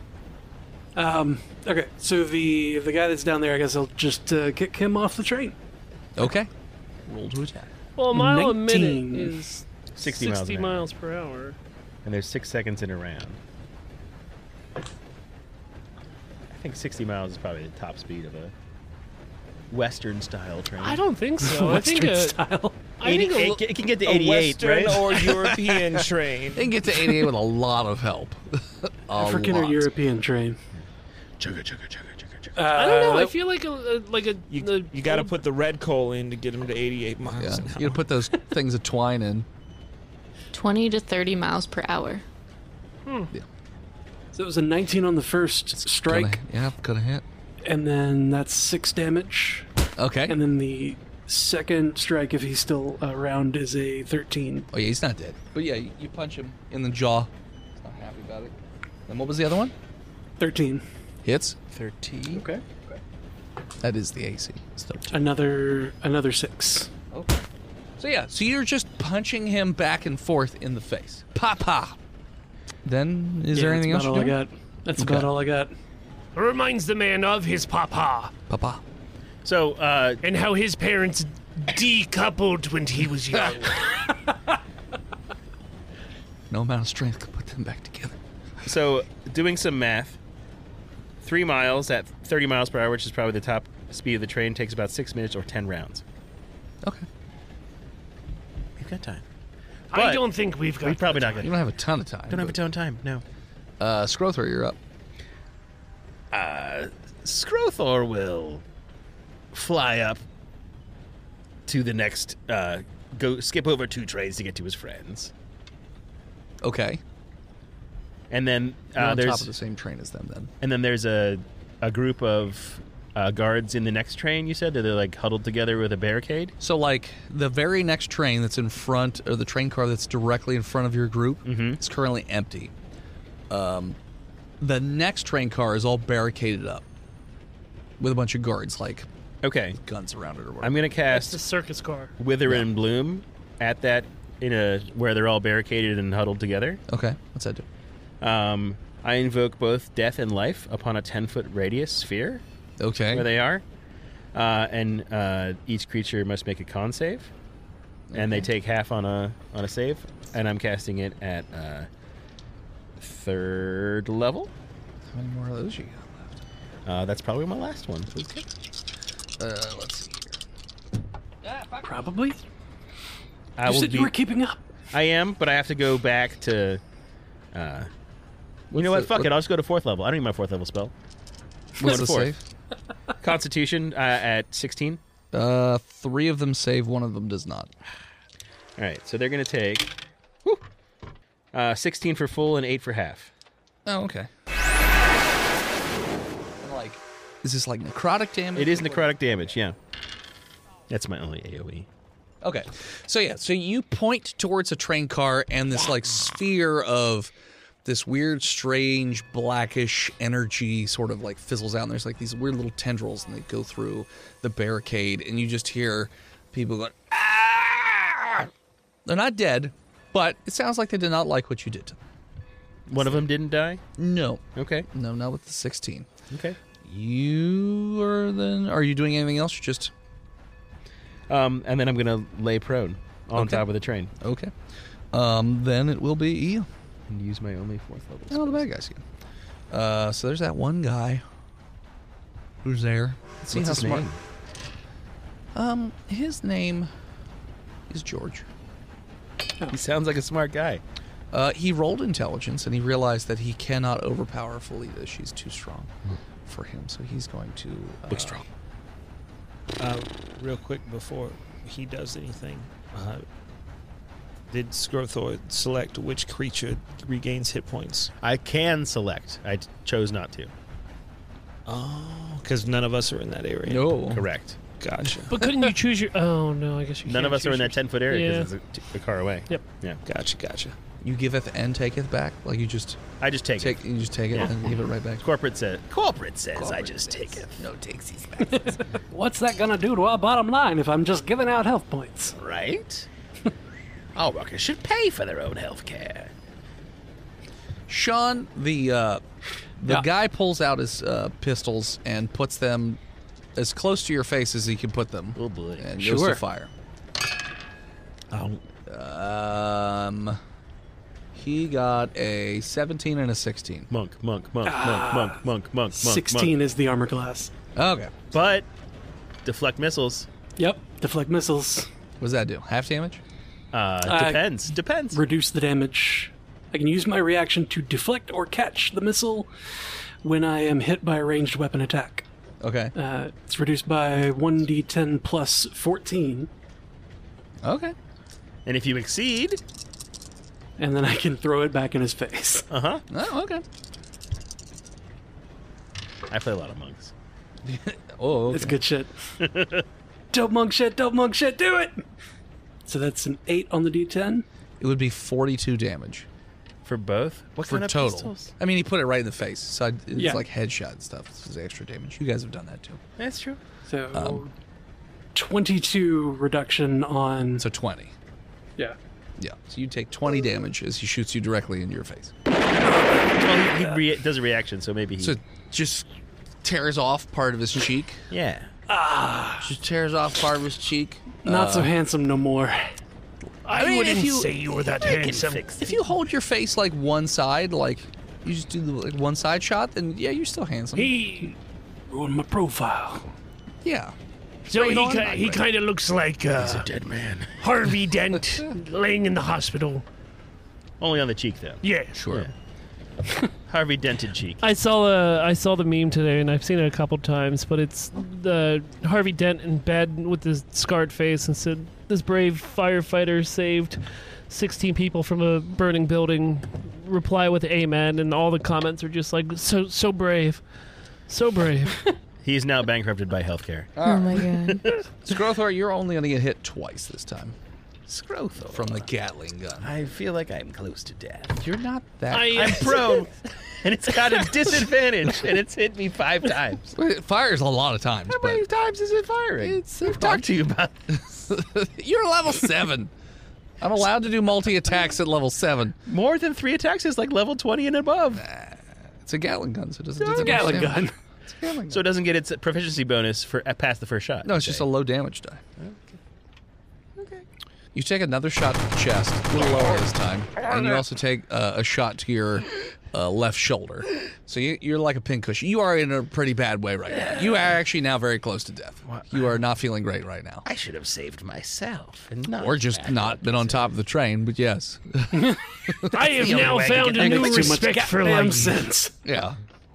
Okay, so the guy that's down there, I guess I'll just kick him off the train. okay. Roll to attack. Well, a mile a 19. minute is 60 miles an hour. miles per hour. And there's 6 seconds in a round. I think 60 miles is probably the top speed of a Western-style train. I don't think so. I think Western style. I think it can get to A 88, Western right? or European train. They can get to 88 with a lot of help. African or European train. Chugga, chugga, chugga, chugga, chugga. I don't know. I that- feel like You got to put the red coal in to get him to 88 miles Yeah, an hour. you gotta put those things of twine in. 20 to 30 miles per hour. So it was a 19 on the first strike, Gonna hit. and then that's 6 damage. Okay. And then the second strike, if he's still around, is a 13. Oh yeah, he's not dead. But yeah, you punch him in the jaw. He's not happy about it. And what was the other one? 13. Hits. 13. Okay. That is the AC. It's 13. Another 6. Okay. So yeah, so you're just punching him back and forth in the face. Pa pa. Then is there anything else That's you're about all I doing? got. That's Okay. about all I got. reminds the man of his papa. Pa pa. So, And how his parents decoupled when he was young. No amount of strength could put them back together. So, doing some math, 3 miles at 30 miles per hour, which is probably the top speed of the train, takes about 6 minutes or 10 rounds. Okay. We've got time. I But don't think we've got. We're probably not You going don't have a ton of time. Don't have a ton of time, no. Scrothor, you're up. Scrothor will fly up to the next, go skip over 2 trains to get to his friends. Okay. And then You're on there's top of the same train as them then. and then there's a group of guards in the next train, you said? That they're like huddled together with a barricade? So, like, the very next train that's in front, or the train car that's directly in front of your group, is currently empty. The next train car is all barricaded up with a bunch of guards, like Okay. guns around it or whatever. I'm going to That's cast the circus car. Wither and Bloom at that where they're all barricaded and huddled together. Okay, what's that do? I invoke both death and life upon a 10-foot radius sphere Okay. where they are. And each creature must make a con save. And they take half on a save. And I'm casting it at 3rd level. How many more of those you got left? That's probably my last one. Let's see here. Probably. I You will said be, you were keeping up. I am, but I have to go back to... you know what? Fuck it. I'll just go to 4th level. I don't need my 4th level spell. What's to the fourth. save? Constitution at 16. 3 of them save, 1 of them does not. All right, so they're going to take 16 for full and 8 for half. Oh, okay. Like, is this like necrotic damage? It is necrotic damage, yeah. That's my only AoE. Okay. So yeah, so you point towards a train car and this like sphere of this weird, strange, blackish energy sort of like fizzles out and there's like these weird little tendrils and they go through the barricade and you just hear people going, ah! They're not dead, but it sounds like they did not like what you did to them. One of them didn't die? No. Okay. No, not with the 16. Okay. You are you doing anything else? Or just And then I'm going to lay prone on Okay. top of the train okay. Then it will be Ian. and use my only 4th level Oh, the bad guys again. So there's that one guy who's there. Let's see What's how his smart. name? His name is George. He sounds like a smart guy. He rolled intelligence and he realized that he cannot overpower Felita. She's too strong for him, so he's going to Big strong. Real quick before he does anything, did Scrothor select which creature regains hit points? I can select. I chose not to. Oh, because none of us are in that area. No. Correct. Gotcha. But couldn't you choose your? Oh no, I guess you. None of can't us are in choose that 10-foot area Yeah. because it's a car away. Yep. Yeah. Gotcha. You giveth and taketh back, like you just I just take it. you just take it Yeah. and give it right back. Corporate says I just take it. No takesies back. What's that gonna do to our bottom line if I'm just giving out health points? Right? All workers should pay for their own health care. Sean, the guy pulls out his pistols and puts them as close to your face as he can put them. Oh boy. And goes Sure. to fire. He got a 17 and a 16. Monk. 16 is the armor class. Okay. But deflect missiles. Yep. Deflect missiles. What does that do? Half damage? Depends. Reduce the damage. I can use my reaction to deflect or catch the missile when I am hit by a ranged weapon attack. Okay. It's reduced by 1d10 plus 14, Okay. And if you exceed, and then I can throw it back in his face. Oh, okay. I play a lot of monks. Oh, okay. It's good shit. Dope monk shit, do it! So that's an 8 on the d10. It would be 42 damage For both? What for kind of total. pistols? I mean, he put it right in the face, so it's Yeah. like headshot and stuff. This is extra damage. You guys have done that too. That's true. So 22 reduction on... So 20. yeah. Yeah. So you take 20 damage as he shoots you directly in your face. Well, he does a reaction, so maybe he... So it just tears off part of his cheek. yeah. She tears off part of his cheek. Not so handsome no more. I mean, wouldn't if you- say you were that handsome. If you hold your face like one side, like you just do the like, one side shot, then yeah, you're still handsome. He Ruined my profile. yeah. so you know what? he kind of looks like Dead man. Harvey Dent laying in the hospital. Only on the cheek, though. Yeah. Sure. Harvey dented cheek. I saw the meme today, and I've seen it a couple times. But it's the Harvey Dent in bed with his scarred face, and said, "This brave firefighter saved 16 people from a burning building. Reply with amen." And all the comments are just like, "So brave, so brave." He's now bankrupted by healthcare. Oh my god. Skrothor, you're only going to get hit twice this time. Skrothor. From the Gatling gun. I feel like I'm close to death. You're not that. I'm prone, and it's got a disadvantage, and it's hit me 5 times. It fires a lot of times. How many times is it firing? We've talked to you about this. You're level 7. I'm allowed to do multi-attacks at level 7. More than 3 attacks is like level 20 and above. It's a Gatling gun, so it doesn't do It's a that much Gatling damage. gun. It's a Gatling gun. So it doesn't get its proficiency bonus for past the first shot. No, it's just a low damage die. You take another shot to the chest, a little lower this time, and you also take a shot to your left shoulder. So you're like a pincushion. You are in a pretty bad way right now. You are actually now very close to death. You are not feeling great right now. I should have saved myself, and not Or just not been on top of the train, but yes. I have now found a new respect for Goddamn life. sense. Yeah.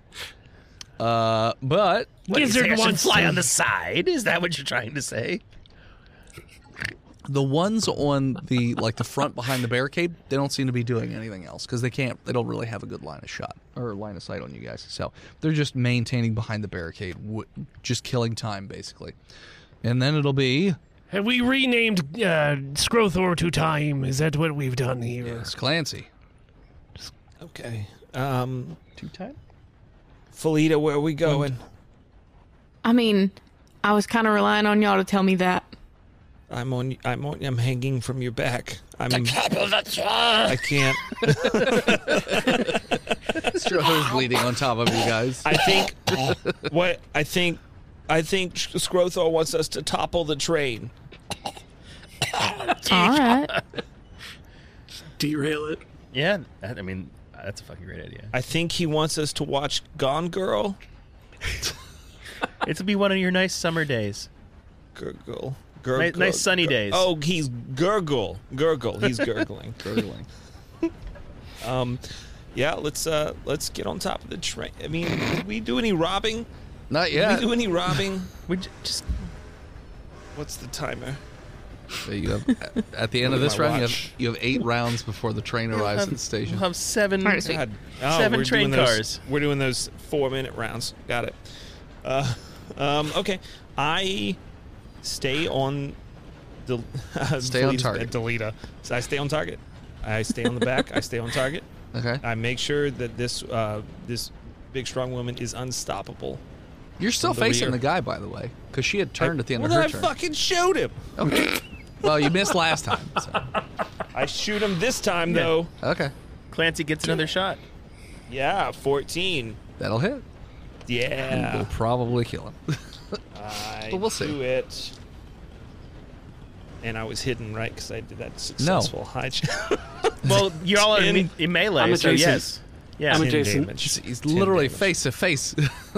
But Gizzard wants fly to on the side. Is that what you're trying to say? the ones on the front behind the barricade, they don't seem to be doing anything else because they don't really have a good line of shot or line of sight on you guys. So they're just maintaining behind the barricade, just killing time basically. And then it'll be Have we renamed Skrothor to Time? Is that what we've done here? it's Clancy. Okay. 2 times? Felita, where are we going? I mean, I was kind of relying on y'all to tell me that. I'm hanging from your back. I can't. Skrothor's bleeding on top of you guys. I think Skrothor wants us to topple the train. All right. Derail it. Yeah, I mean, that's a fucking great idea. I think he wants us to watch Gone Girl. It'll be one of your nice summer days. Gurgle. Nice sunny days. Oh, he's gurgle. He's gurgling. Yeah, let's get on top of the train. I mean, did we do any robbing? Not Did yet. we do any robbing? We just What's the timer? So you have, at the end of Look at this my round, watch. you have 8 rounds before the train arrives at the station. we'll have 7. All right, sweet. God. 7 we're train doing those- cars. We're doing those 4-minute rounds. Got it. Okay. I stay on the Stay on target. Deleta. So I stay on target. I stay on the back. I stay on target. Okay. I make sure that this big strong woman is unstoppable. You're still From the facing rear. the guy, by the way, because she had turned at the end Well, of her then turn. I fucking shoot him. Okay. Well, you missed last time. So. I shoot him this time though. Okay. Clancy gets another shot. Yeah, 14. That'll hit. Yeah. We'll probably kill him. I But we'll see. do it. And I was hidden, right? Because I did that successful high jump. Well, you all are In- in melee, I'm so adjacent. yes. Yeah. I'm 10 adjacent. damage. He's 10 literally damage. face to face.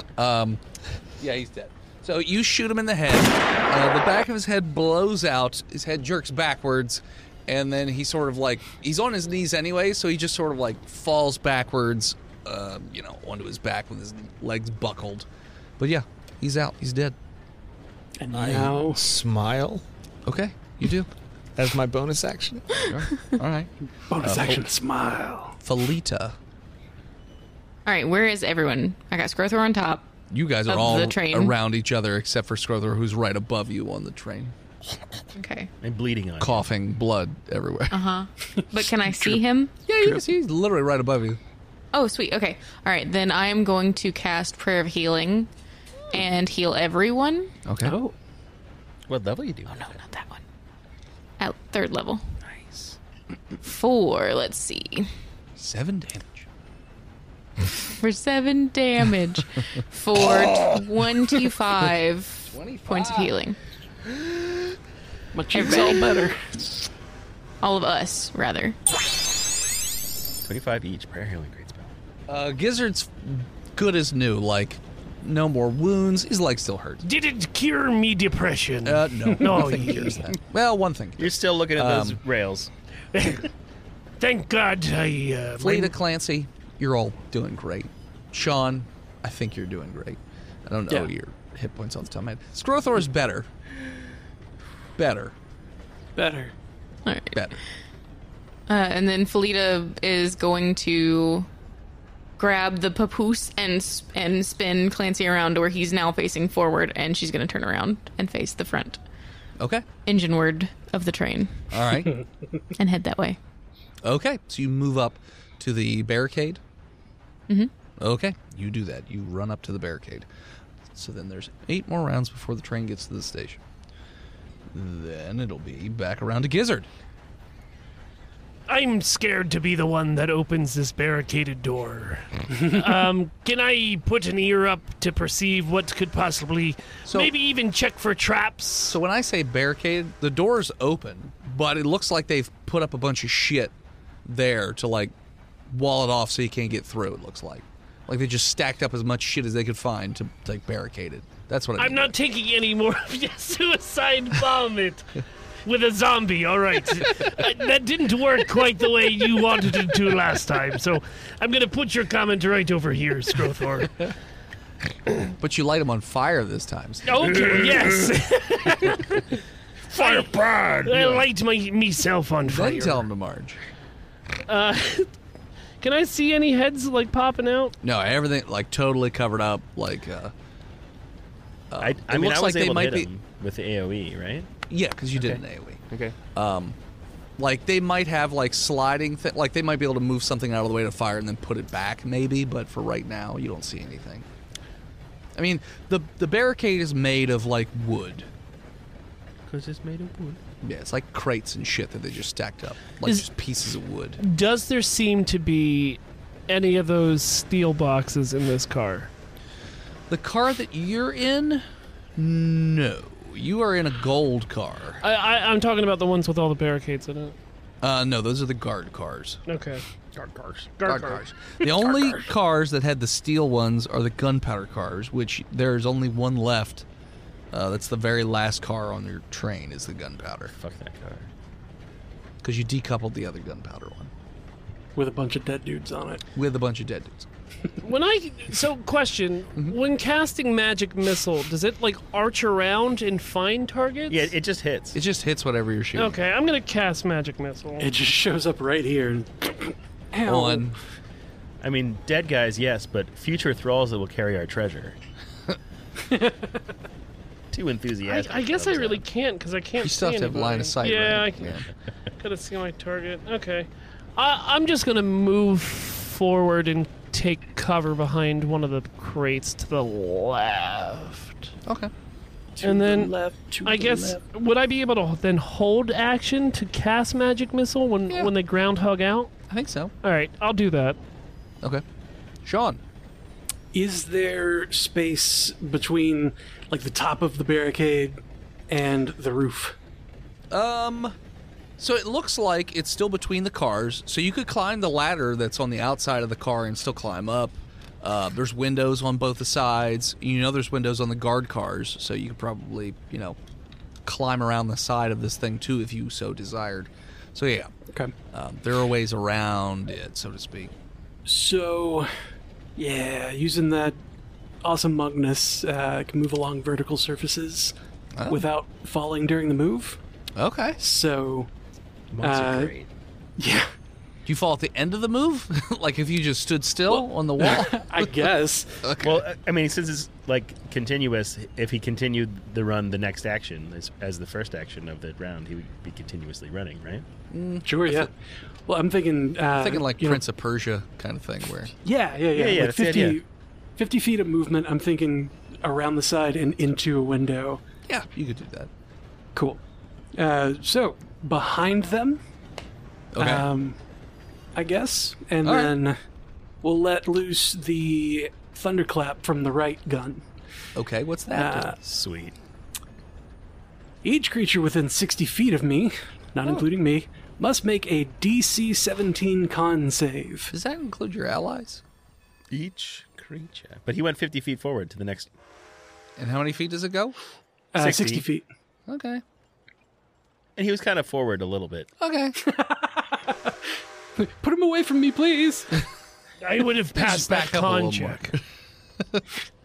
Yeah, he's dead. So you shoot him in the head. The back of his head blows out. His head jerks backwards. And then he sort of he's on his knees anyway, so he just sort of falls backwards, onto his back with his legs buckled. But yeah, he's out. He's dead. And I now, smile Okay, you do. as my bonus action. Sure. All right. bonus action, smile. Felita, All right, where is everyone? I got Skrothor on top. you guys are Of all the train. around each other except for Skrothor, who's right above you on the train, Okay. And bleeding on. coughing blood everywhere. But can I see him? Yeah, you can see he's literally right above you. Oh, sweet. Okay. All right, then I am going to cast Prayer of Healing and heal everyone. Okay. Oh, What level you do? No, not that one. At 3rd level. Nice. 4, let's see. 7 damage. For 7 damage. For 25 points of healing. My cheeks all better. All of us, rather. 25 each. Prayer healing, great spell. Gizzard's good as new. Like, no more wounds. His leg still hurts. Did it cure me depression? No. No, Nothing cures that. Well, one thing. You're still looking at those rails. Thank God I... Fleeta, Clancy, you're all doing great. Sean, I think you're doing great. I don't know your hit points off the top of my head. Skrothor's better. Better. All right. Better. And then Felita is going to grab the papoose and spin Clancy around to where he's now facing forward, and she's going to turn around and face the front Okay. engine-ward of the train All right. and head that way. Okay. So you move up to the barricade? Mm-hmm. Okay. You do that. You run up to the barricade. So then there's 8 more rounds before the train gets to the station. Then it'll be back around to Gizzard. I'm scared to be the one that opens this barricaded door. Can I put an ear up to perceive what could possibly... maybe even check for traps? So when I say barricade, the door's open, but it looks like they've put up a bunch of shit there to, like, wall it off so you can't get through, it looks like. Like they just stacked up as much shit as they could find to, like, barricade it. That's what I mean. I'm not taking any more of your suicide vomit. With a zombie, all right. That didn't work quite the way you wanted it to last time, so I'm going to put your comment right over here, Skrothor. But you light them on fire this time. Okay, yes. Fire burn! I light myself on fire. Then tell them to march. Can I see any heads like popping out? No, everything like totally covered up. Like, I it mean, looks I was like they able to might hit be. him with the AOE, right? Yeah, because you did an AOE. Okay. Like they might have like sliding, like they might be able to move something out of the way to fire and then put it back, maybe. But for right now, you don't see anything. I mean, the barricade is made of like wood. Because it's made of wood. Yeah, it's like crates and shit that they just stacked up, like just pieces of wood. Does there seem to be any of those steel boxes in this car? The car that you're in, no. You are in a gold car. I'm talking about the ones with all the barricades in it. No, those are the guard cars. Okay. Guard cars. The only cars that had the steel ones are the gunpowder cars, which there's only one left. That's the very last car on your train is the gunpowder. Fuck that car. Because you decoupled the other gunpowder one. With a bunch of dead dudes on it. With a bunch of dead dudes. Question, when casting magic missile, does it like arch around and find targets? Yeah, it just hits. It just hits whatever you're shooting. Okay, I'm gonna cast magic missile. It just shows up right here. And ow. One. I mean, dead guys, yes, but future thralls that will carry our treasure. Too enthusiastic. I guess I really can't because I can't You still see have to have anybody. line of sight, Yeah, right? I gotta see my target. Okay. I'm just gonna move forward and take cover behind one of the crates to the left. Okay. And then left, I guess would I be able to then hold action to cast magic missile when they groundhog out? I think so. All right, I'll do that. Okay. Sean. Is there space between like the top of the barricade and the roof? So it looks like it's still between the cars, so you could climb the ladder that's on the outside of the car and still climb up. There's windows on both the sides. You know there's windows on the guard cars, so you could probably, climb around the side of this thing too if you so desired. So yeah. Okay. There are ways around it, so to speak. So, yeah, using that awesome Magnus can move along vertical surfaces without falling during the move. Okay. So, Monks are great. yeah, Do you fall at the end of the move? Like if you just stood still on the wall? I guess. Okay. Well, I mean, since it's like continuous, if he continued the run, the next action as the first action of the round, he would be continuously running, right? Sure, yeah. Well, I'm thinking like you know, Prince of Persia kind of thing where Yeah. Yeah, Like that's the idea. 50 feet of movement, I'm thinking around the side and into a window. yeah, you could do that. Cool. So, behind them, Okay. I guess, and All right. then we'll let loose the thunderclap from the right gun. Okay, what's that? Sweet. Each creature within 60 feet of me, not including me, must make a DC 17 con save. Does that include your allies? Each creature. But he went 50 feet forward to the next. And how many feet does it go? 60 feet. Okay. And he was kind of forward a little bit. Okay. Put him away from me, please. I would have passed that back up a little con more. check.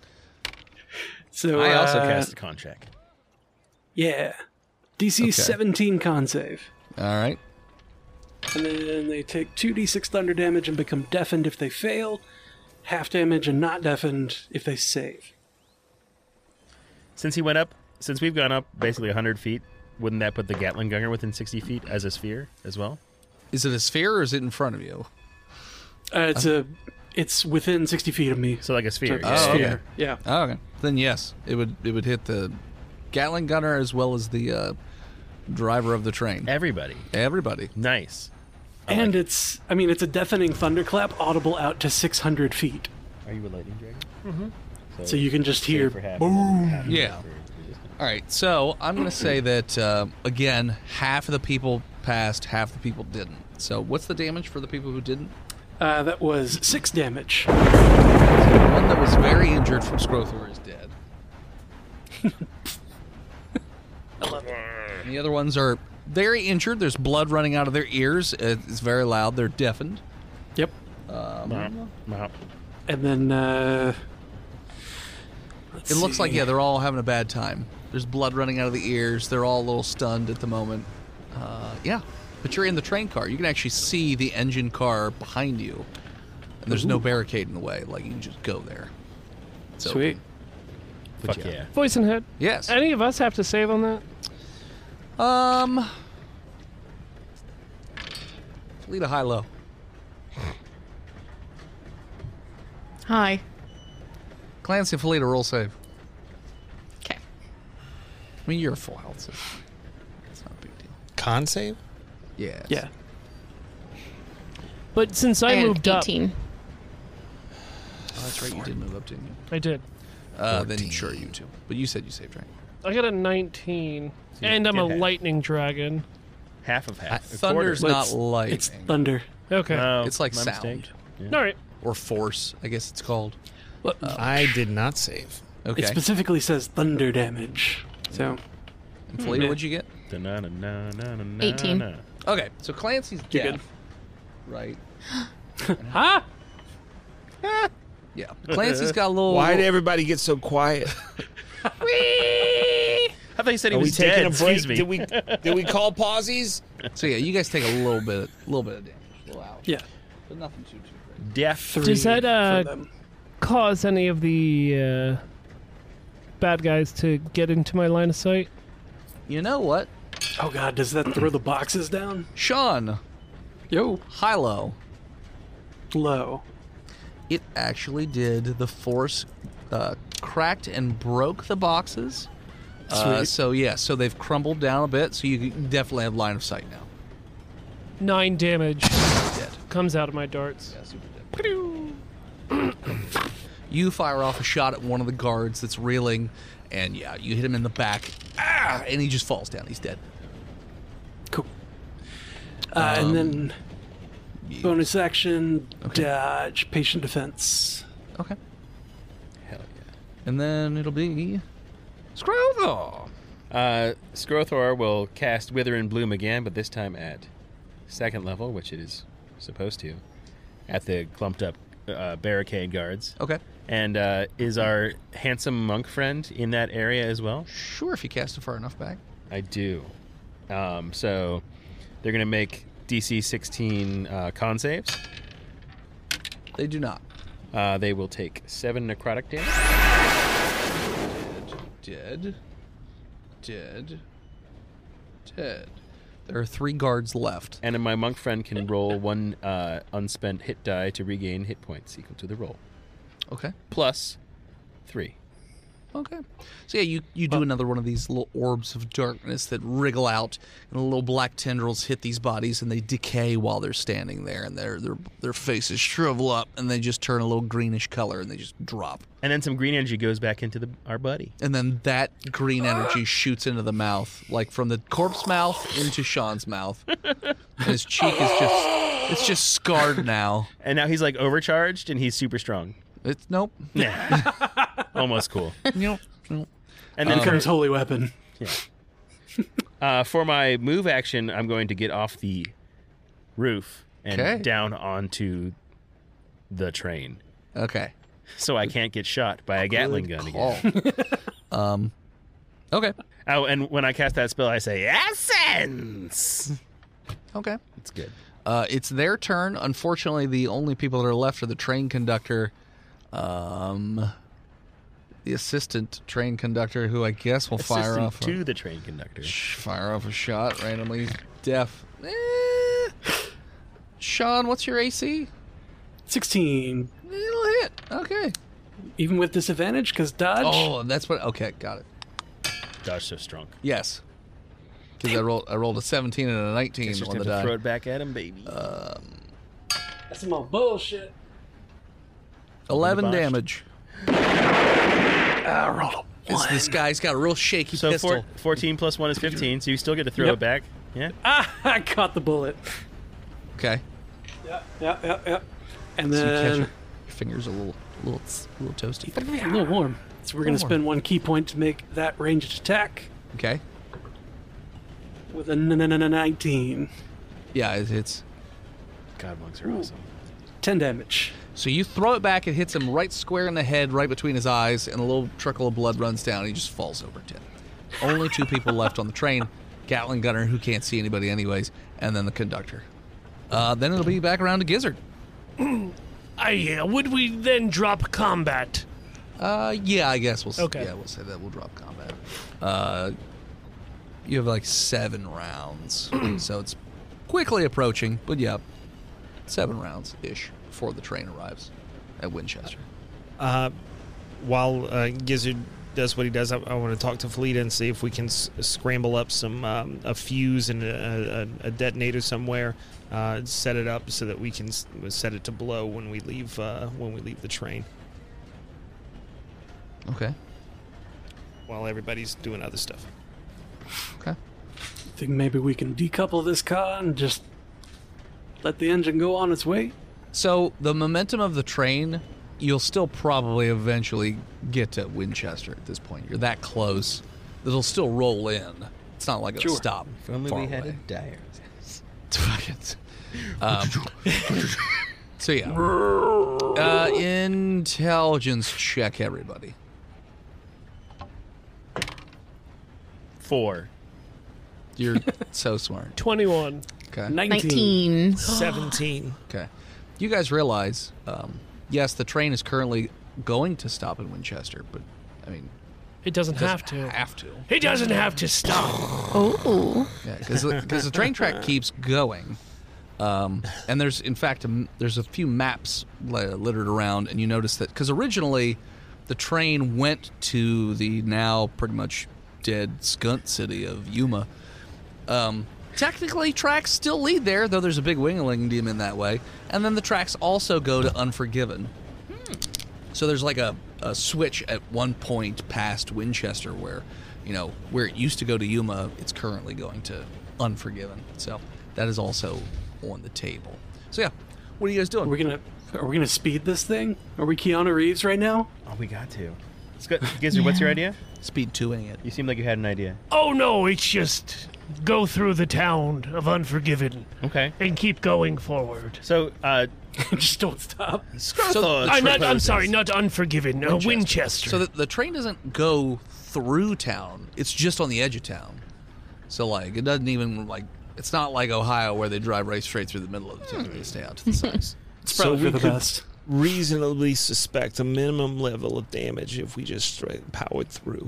So I also cast a con check. Yeah. DC 17 con save. All right. And then they take 2d6 thunder damage and become deafened if they fail, half damage and not deafened if they save. Since we've gone up basically 100 feet, wouldn't that put the Gatling gunner within 60 feet as a sphere as well? Is it a sphere or is it in front of you? It's within 60 feet of me. So like a sphere. So, yeah. sphere. okay. Yeah. Oh, okay. Then yes, it would hit the Gatling gunner as well as the driver of the train. Everybody. Everybody. Nice. And it's a deafening thunderclap audible out to 600 feet. Are you a lightning dragon? Mm-hmm. So you can just hear boom. Yeah. All right. So I'm going to say that again, half of the people passed, half the people didn't. So what's the damage for the people who didn't? That was 6 damage. The one that was very injured from Scrothor is dead. And the other ones are very injured. There's blood running out of their ears. It's very loud. They're deafened. Yep. Mop. And then It looks like, they're all having a bad time. There's blood running out of the ears. They're all a little stunned at the moment. Yeah. But you're in the train car. You can actually see the engine car behind you. And there's no barricade in the way. Like, you can just go there. It's Sweet. open. Fuck yeah. Voice and head. Yes. Any of us have to save on that? Lead a high-low. Hi. Clancy and Felita, roll save. Okay. I mean, you're a full health, so it's not a big deal. Con save? Yeah. Yeah. But since I And moved up, 18. Oh, that's right. You did move up, didn't you? I did. Then sure, you too. But you said you saved, right? I got a 19, and I'm get a half. lightning dragon. Half of half. A Thunder's quarter. not lightning. It's thunder. Okay. No, It's like my sound. mistake. Yeah. All right. Or force, I guess it's called. Well, I did not save. Okay. It specifically says thunder damage. So And Felita, what'd you get? 18. Okay, so Clancy's You're deaf. good. Right? huh? Yeah. Clancy's got a little... Why did everybody get so quiet? I thought you said he Are we was taking dead. a break? Excuse me. Did we call pausies? So yeah, you guys take a little bit of damage. A little ouch. Yeah. But nothing too great. Deaf. 3 Does that, for them. Cause any of the bad guys to get into my line of sight? You know what? Oh god, does that throw the boxes down? Sean, Yo, high-low. low. It actually did. The force cracked and broke the boxes. Sweet. So they've crumbled down a bit, so you definitely have line of sight now. 9 damage Dead. comes out of my darts. Yeah, super dead. You fire off a shot at one of the guards that's reeling, and yeah, you hit him in the back, and he just falls down. He's dead. Cool. And then bonus action, dodge, patient defense. Okay. Hell yeah. And then it'll be Scrothor. Scrothor will cast Wither and Bloom again, but this time at 2nd level, which it is supposed to, at the clumped up barricade guards. Okay. And is our handsome monk friend in that area as well? Sure, if you cast it far enough back. I do. So they're going to make DC 16 con saves. They do not. They will take 7 necrotic damage. Dead. There are 3 guards left. And my monk friend can roll 1 unspent hit die to regain hit points equal to the roll. Okay. Plus 3. Okay. So yeah, you do another one of these little orbs of darkness that wriggle out, and the little black tendrils hit these bodies, and they decay while they're standing there, and their faces shrivel up, and they just turn a little greenish color, and they just drop. And then some green energy goes back into our buddy. And then that green energy shoots into the mouth, like from the corpse mouth into Sean's mouth. And his cheek is just scarred now. And now he's like overcharged, and he's super strong. It's nope. Yeah. Almost cool. Nope. And then Becomes holy weapon. for my move action, I'm going to get off the roof and down onto the train. Okay. So I can't get shot by a Gatling gun again. Okay. Oh, and when I cast that spell, I say, Essence! Okay. It's good. It's their turn. Unfortunately, the only people that are left are the train conductor, the assistant train conductor, who I guess will fire off the train conductor. Fire off a shot randomly. Deaf. Sean, what's your AC? 16. It'll hit. Okay. Even with disadvantage, because dodge? Oh, that's what. Okay, got it. Dodge so strong. Yes. Because I rolled a 17 and a 19 Guess on the just have die. to throw it back at him, baby. That's some more bullshit. 11 damage. I rolled a 1. This guy's got a real shaky So pistol. 14 plus 1 is 15, so you still get to throw Yep. it back. Yeah? I caught the bullet. Okay. Yeah. And So you catch then your fingers a little toasty. a little warm. So we're going to spend 1 key point to make that ranged attack Okay. with a 19. Yeah, it's God, monks are awesome. 10 damage. so you throw it back. It hits him right square in the head, right between his eyes, and a little trickle of blood runs down. He just falls over dead. Only 2 people left on the train: Gatling gunner, who can't see anybody anyways, and then the conductor. Then it'll be back around to Gizzard. Would we then drop combat? Yeah, I guess we'll. Okay. Yeah, we'll say that we'll drop combat. You have like 7 rounds, so it's quickly approaching. But yeah, 7 rounds ish before the train arrives at Winchester. While Gizzard does what he does, I want to talk to Felita and see if we can scramble up some a fuse and a detonator somewhere, set it up so that we can set it to blow when we leave the train. Okay. While everybody's doing other stuff. Okay. Think maybe we can decouple this car and just let the engine go on its way? So the momentum of the train, you'll still probably eventually get to Winchester at this point. You're that close. It'll still roll in. It's not like it'll stop. If only far we had away. a dire. So yeah. Intelligence check, everybody. 4. You're so smart. 21. Okay. 19. 17. Okay. You guys realize, yes, the train is currently going to stop in Winchester, but I mean, It doesn't have to. have to. He doesn't have to stop. Oh. Yeah, because the train track keeps going. And there's, in fact, there's a few maps littered around, and you notice that, because originally the train went to the now pretty much dead skunt city of Yuma. Technically, tracks still lead there, though there's a big wingling demon that way. And then the tracks also go to Unforgiven. So there's like a switch at one point past Winchester where, where it used to go to Yuma, it's currently going to Unforgiven. So that is also on the table. So yeah, what are you guys doing? Are we gonna speed this thing? Are we Keanu Reeves right now? Oh, we got to. Let's go. Gizzard, what's your idea? Speed 2ing it. You seem like you had an idea. Oh no, it's just go through the town of Unforgiven Okay. and keep going forward. So, Just don't stop. I'm sorry, not Unforgiven, Winchester. So the train doesn't go through town. It's just on the edge of town. So like it doesn't even it's not like Ohio where they drive right straight through the middle of the town. They stay out to the sides. It's probably we for the could best. reasonably suspect a minimum level of damage if we just straight powered through.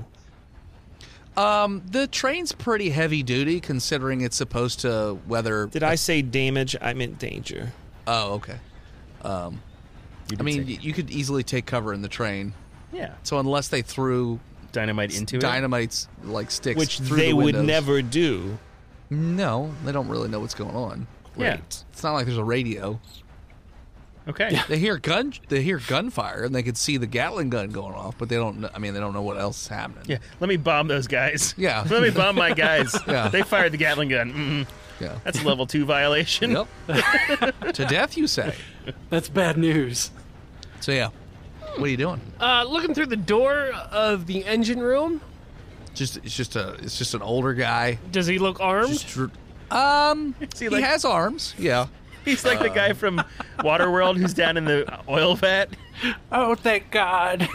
The train's pretty heavy duty considering it's supposed to weather. Did I say damage? I meant danger. Oh, okay. I mean, you could easily take cover in the train. yeah. So unless they threw dynamite into it. Dynamite's like sticks Which through they the would windows. never do. No, they don't really know what's going on. Yeah. It's not like there's a radio. Okay. They hear gunfire, and they can see the Gatling gun going off, but they don't know, they don't know what else is happening. Yeah. Let me bomb those guys. Yeah. Let me bomb my guys. Yeah. They fired the Gatling gun. Yeah. That's a level 2 violation. Yep. To death, you say. That's bad news. So yeah. What are you doing? Looking through the door of the engine room. It's just an older guy. Does he look armed? He has arms. Yeah. He's like the guy from Waterworld who's down in the oil vat. Oh, thank God.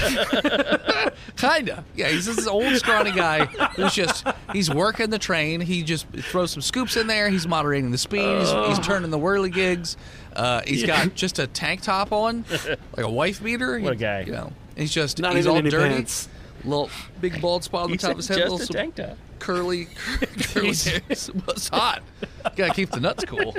Kinda. Yeah, he's this old scrawny guy who's he's working the train. He just throws some scoops in there. He's moderating the speed. He's turning the whirligigs. He's got just a tank top on, like a wife beater. What a guy. You know, he's Not he's even all any dirty. pants. Little big bald spot on the top of his head. Just Little a tank top. curly hair. It's hot. You gotta keep the nuts cool.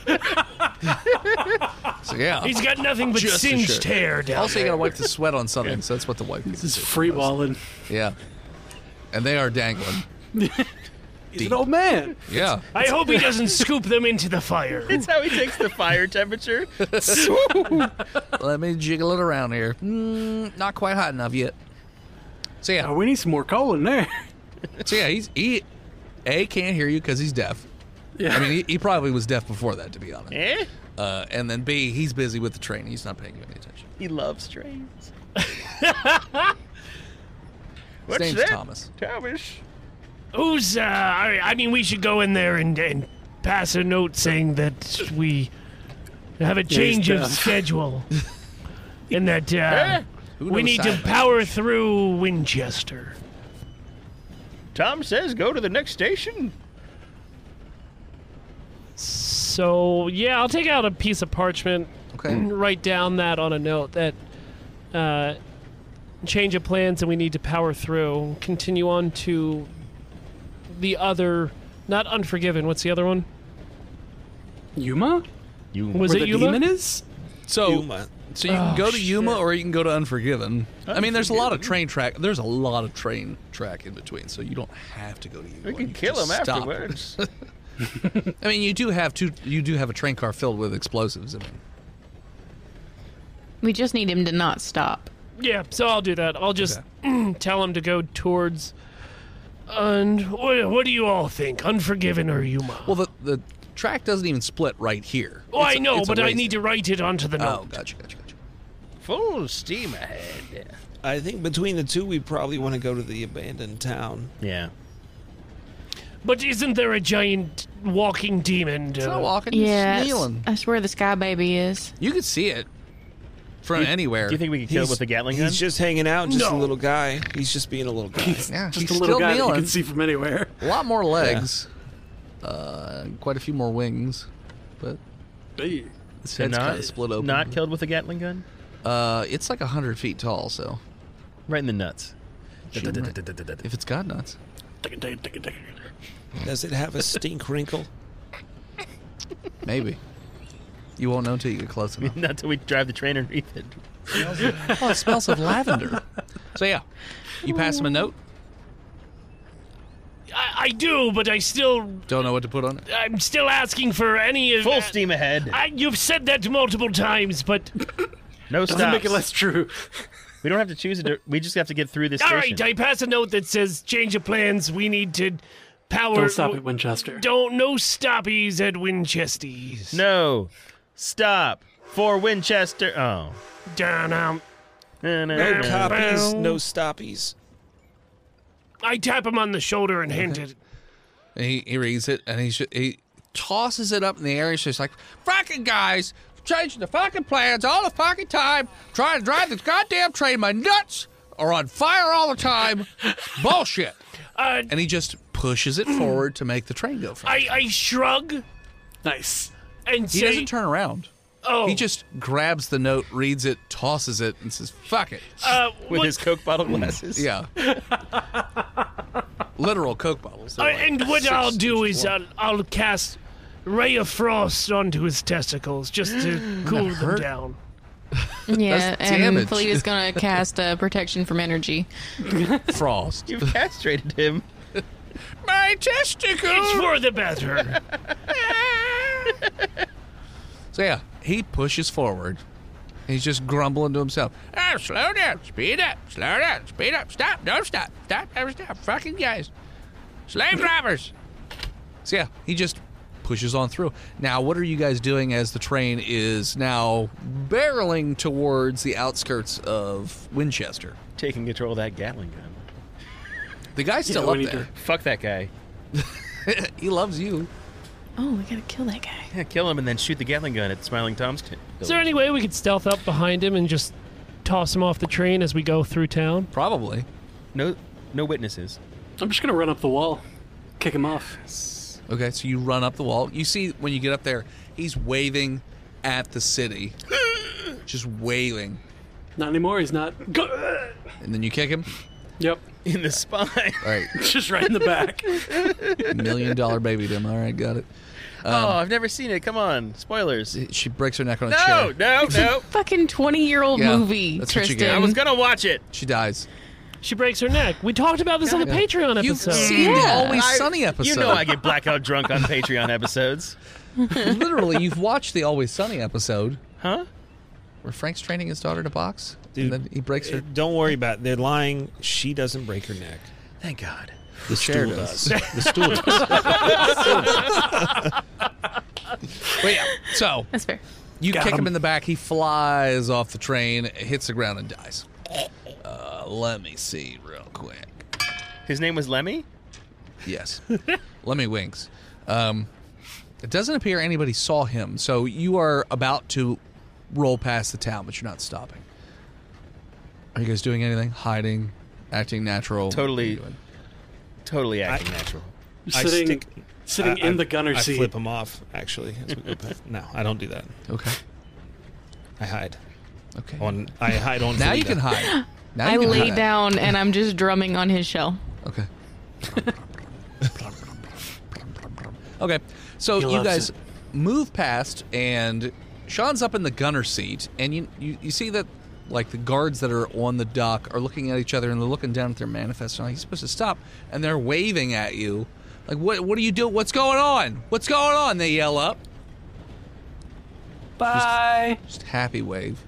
So yeah. He's got nothing but Just a singed shirt. hair down Also, you there. gotta wipe the sweat on something, so that's what the wife This is does. free balling. Yeah. And they are dangling. He's an old man. Yeah. I hope he doesn't scoop them into the fire. It's how he takes the fire temperature. Let me jiggle it around here. Not quite hot enough yet. So yeah. Oh, we need some more coal in there. So yeah, he can't hear you because he's deaf. Yeah. I mean, he probably was deaf before that, to be honest. Eh? And then B, he's busy with the train. He's not paying you any attention. He loves trains. His name's that? Thomas. Thomas. Who's, I mean, we should go in there and pass a note saying that we have a change of deaf. schedule. And that, Who we knows need to sign power through Winchester. Tom says go to the next station. So, yeah, I'll take out a piece of parchment, Okay. write down that on a note that change of plans and we need to power through. Continue on to the other, not Unforgiven, what's the other one? Yuma? Was Where it the Yuma? demon is? So, Yuma. so you can go to Yuma shit. or you can go to Unforgiven. I mean, there's a lot of train track. There's a lot of train track in between, so you don't have to go to Yuma. We can You kill just him stop. afterwards. I mean, you do have a train car filled with explosives. I mean, We just need him to not stop. Yeah, so I'll do that. I'll just tell him to go towards. And what do you all think? Unforgiven or Yuma? well, the track doesn't even split right here. Oh, I It's a- know, it's a but I ways- need to write it onto the Oh, note. gotcha. Full steam ahead. I think between the two, we probably want to go to the abandoned town. Yeah. But isn't there a giant walking demon? It's not walking. Yeah, It's kneeling. that's where the Sky Baby is. You can see it from anywhere. Do you think we can kill it with a Gatling gun? He's just hanging out, just No. a little guy. He's just being a little guy. Yeah, Just he's a little still guy that you kneeling. can see from anywhere. A lot more legs. Quite a few more wings, but Hey. his So head's not, kind of split open. not killed with a Gatling gun? It's like 100 feet tall, so Right in the nuts. if it's got nuts. Does it have a stink wrinkle? Maybe. You won't know until you get close enough. Not till we drive the train underneath it. Oh, it smells of lavender. So yeah, you pass him a note. I do, but I still, Don't know what to put on it. I'm still asking for any of. Full steam ahead. You've said that multiple times, but No Doesn't stops. make it less true. We don't have to choose it. We just have to get through this all station. right. I pass a note that says change of plans. We need to power. Don't stop at Winchester. No stoppies at Winchesties. No. Stop. For Winchester. Oh. Down. No copies, no stoppies. I tap him on the shoulder and hint it. And he reads it, and he tosses it up in the air. He's just like, "Fucking guys, changing the fucking plans all the fucking time, trying to drive this goddamn train. My nuts are on fire all the time. Bullshit." And he just pushes it forward to make the train go faster. I shrug Nice. and He say, doesn't turn around. "Oh, He just grabs the note, reads it, tosses it, and says, "Fuck it." With what- his Coke bottle glasses. Yeah. Literal Coke bottles. They're like and what 6 I'll do inches is long. I'll cast Ray of Frost onto his testicles just to cool them hurt? down. Yeah, That's and damage. Felita's gonna cast protection from energy. Frost. You've castrated him. My testicle! It's for the better. So yeah, he pushes forward. He's just grumbling to himself. Oh, slow down, speed up, slow down, speed up, stop, don't stop, stop, never stop, fucking guys. Slave drivers. So yeah, he just pushes on through. Now, what are you guys doing as the train is now barreling towards the outskirts of Winchester? Taking control of that Gatling gun. The guy's still we up need there. Fuck that guy. He loves you. Oh, we gotta kill that guy. Yeah, kill him and then shoot the Gatling gun at Smiling Tom's Is there any way we could stealth up behind him and just toss him off the train as we go through town? Probably. No witnesses. I'm just gonna run up the wall, kick him off. Okay, so you run up the wall. You see when you get up there, he's waving at the city. Just waving. Not anymore. He's not. And then you kick him. Yep. In the spine. All right. Just right in the back. $1 million babied him. All right, got it. Oh, I've never seen it. Come on. Spoilers. She breaks her neck on a chair. No. Fucking 20-year-old Yeah, movie, that's what you Tristan. get. I was going to watch it. She dies. She breaks her neck. We talked about this on the Patreon You've episode. seen the Yeah. Always Sunny episode. You know I get blackout drunk on Patreon episodes. Literally, you've watched the Always Sunny episode Huh? where Frank's training his daughter to box. Dude, and then he breaks her. Don't worry about it. They're lying. She doesn't break her neck. Thank God. The Chair stool does. does. The stool does. But yeah, so That's fair. you Got kick him him. in the back. He flies off the train, hits the ground, and dies. Let me see real quick. His name was Lemmy? Yes. Let me winks. It doesn't appear anybody saw him, so you are about to roll past the town, but you're not stopping. Are you guys doing anything? Hiding? Acting natural? What are Totally. you doing? Totally acting natural. Sitting in the gunner I seat. flip him off, actually. As we go past. No, I don't do that. Okay. I hide. Okay. I hide on Now you Felita. can hide. Now I you can lay hide. down and I'm just drumming on his shell. Okay. Okay. So He you loves guys it. move past, and Sean's up in the gunner seat, and you see that like the guards that are on the dock are looking at each other, and they're looking down at their manifest. And he's supposed to stop, and they're waving at you. Like, what do you do? What's going on? What's going on? They yell up. Bye. Just happy wave.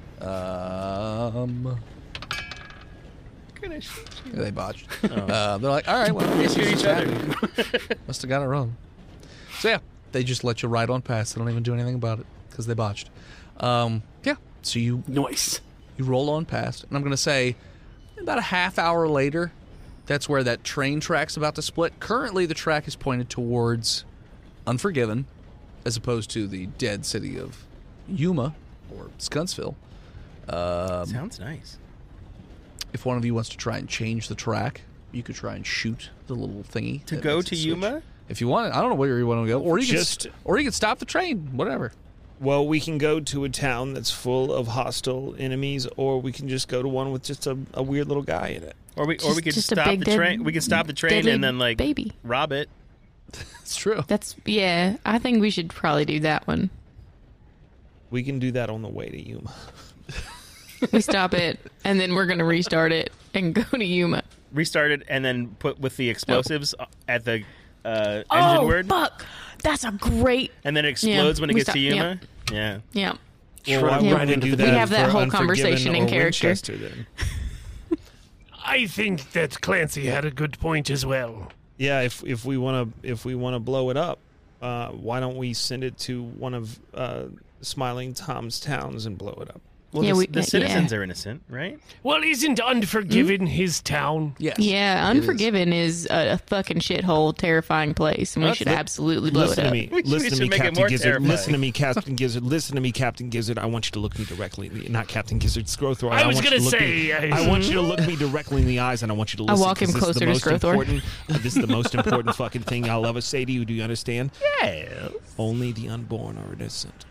They botched. They're like, all right, well, I guess Shoot he's each just other. happy. Must have got it wrong. So yeah, they just let you ride on past. They don't even do anything about it because they botched. Yeah. So you Nice. roll on past, and I'm gonna say about a half hour later, that's where that train track's about to split. Currently, the track is pointed towards Unforgiven, as opposed to the dead city of Yuma or Skunksville. Sounds nice. If one of you wants to try and change the track, you could try and shoot the little thingy To that go makes to it switch. Yuma? If you want it, I don't know where you want to go, or you Just- can stop the train, whatever. Well, we can go to a town that's full of hostile enemies, or we can just go to one with just a weird little guy in it. Or we could Just a stop big the dead- train. We could stop the train deadly and then like baby. rob it. It's true. Yeah, I think we should probably do that one. We can do that on the way to Yuma. We stop it, and then we're going to restart it and go to Yuma. Restart it and then put with the explosives at the engine Oh, word, fuck. That's a great... and then it explodes when it we gets stop- to Yuma. Yeah. Yeah. Well, Right why would we into do the- that We have that for whole Unforgiven conversation in or character. Winchester, then? I think that Clancy had a good point as well. Yeah, if we want to blow it up, why don't we send it to one of Smiling Tom's towns and blow it up? Well, Yeah, the citizens are innocent, right? Well, isn't Unforgiven his town? Yes. Yeah, it is. Unforgiven is a fucking shithole, terrifying place, and we should absolutely blow Listen it to up. me. We Listen to should me, make it Captain more Gizzard. terrifying. Listen to me, Captain Gizzard. Listen to me, Captain Gizzard. I want you to look me directly in the... Not Captain Gizzard, Scrothor. I was want you gonna to look say, me- I want you to look me directly in the eyes, and I want you to I listen. walk him 'cause this is the closer to most Scrothor. important- This is the most important fucking thing I'll ever say to you. Do you understand? Yeah. Only the unborn are innocent.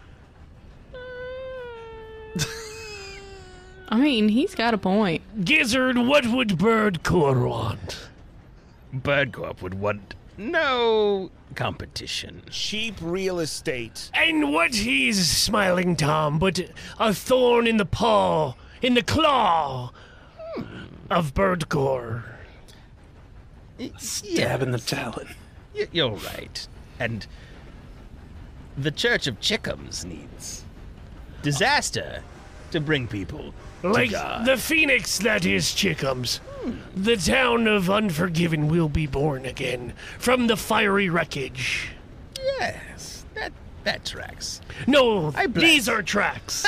I mean, he's got a point. Gizzard, what would Bird Core want? Birdcorp would want no competition. Cheap real estate. And what he's smiling, Tom, but a thorn in the paw, in the claw of Birdcore. Stab in the talon. You're right. And the Church of Chickums needs disaster to bring people Like to God. the phoenix that is Chickums. The town of Unforgiven will be born again from the fiery wreckage. Yes, that tracks. No, I bless. these are tracks.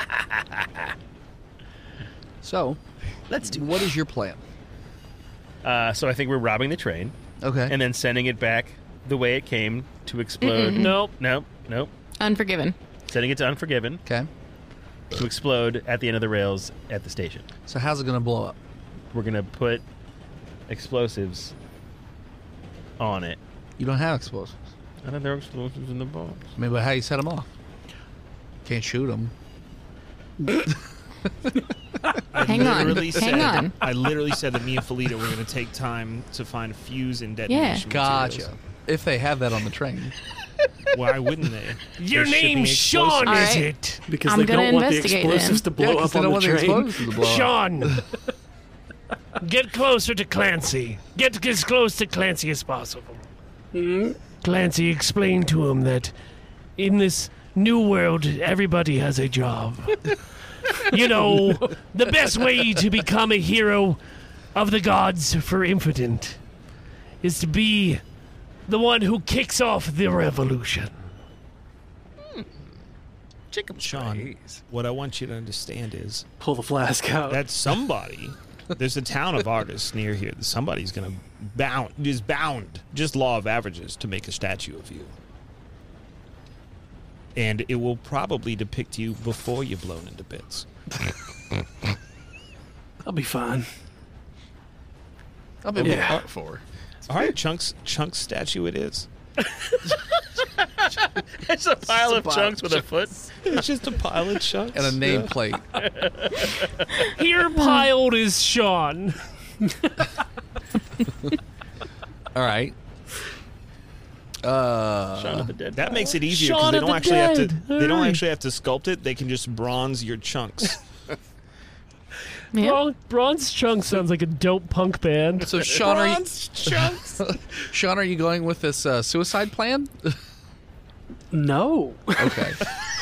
So, Let's do. what is your plan? So I think we're robbing the train Okay. and then sending it back the way it came to explode. Nope. Nope. Unforgiven. Sending it to Unforgiven Okay. to explode at the end of the rails at the station. So how's it going to blow up? We're gonna put explosives on it. You don't have explosives. I thought there were explosives in the box. I mean, but how you set them off? Can't shoot them. Hang on. Literally Hang on. I literally said that me and Felita were going to take time to find fuse and detonation Gotcha. materials. If they have that on the train. Why wouldn't they? Your They're shipping name's Sean, All is right. it? Because I'm they gonna don't want the investigate explosives then. to blow up they on don't the want the train. explosives to blow up. Sean, get closer to Clancy. Get as close to Clancy as possible. Clancy, explain to him that in this new world, everybody has a job. You know, the best way to become a hero of the gods for Infinite is to be the one who kicks off the revolution. Chicken Sean, praise. what I want you to understand is Pull the flask out. that somebody, there's a town of artists near here, that somebody's going to bound, just law of averages, to make a statue of you. And it will probably depict you before you're blown into bits. I'll be fine. I'll be Yeah. up for. All right, Chunk's statue it is. It's a pile of chunks with a foot. It's just a pile of chunks. And a nameplate. Here piled is Sean. All right. Shaun of the Dead. That makes it easier Shaun because they of don't the actually have to. Dead. They don't Alright. actually have to sculpt it. They can just bronze your chunks. Yeah. Bronze Chunk sounds like a dope punk band. So Sean, Sean, are you going with this suicide plan? No. Okay.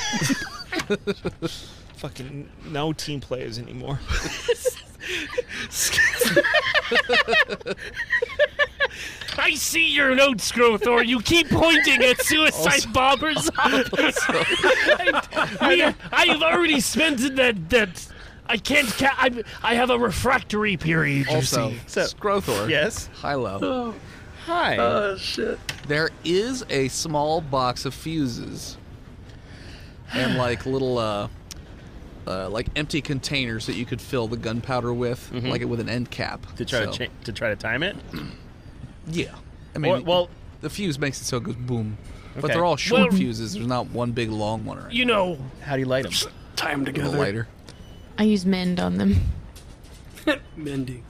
Fucking no team players anymore. I see your notes, Growthor. You keep pointing at Suicide Bomber's office. I have already spent that. I can't. I have a refractory period. You Also, see. Scrothor. Yes. Hi, low. Hi. Oh, shit. There is a small box of fuses and like little like empty containers that you could fill the gunpowder with, like with an end cap. to try So, to try to time it. Yeah. I mean, well, the fuse makes it so it goes boom. But Okay. they're all short Well- fuses. There's not one big long one or anything. You know, how do you light them? Tie them A little together. lighter. I use mend on them. Mending.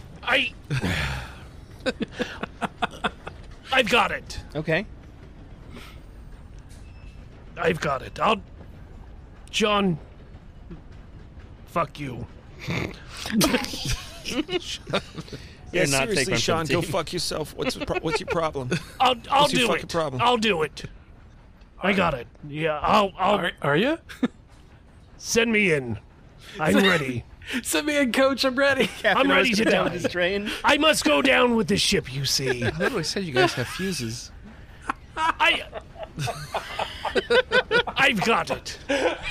I've got it. Okay. I've got it. John. Fuck you. Yeah, not take seriously, one for Sean, the go team. fuck yourself. What's your problem? I'll What's your do fucking it. problem? I'll do it. I got it. Yeah. I'll Are you? send me in. I'm ready. Send me in, coach. I'm ready. I'm ready to down die. with this train. I must go down with the ship. You see. I literally said you guys have fuses. I've got it.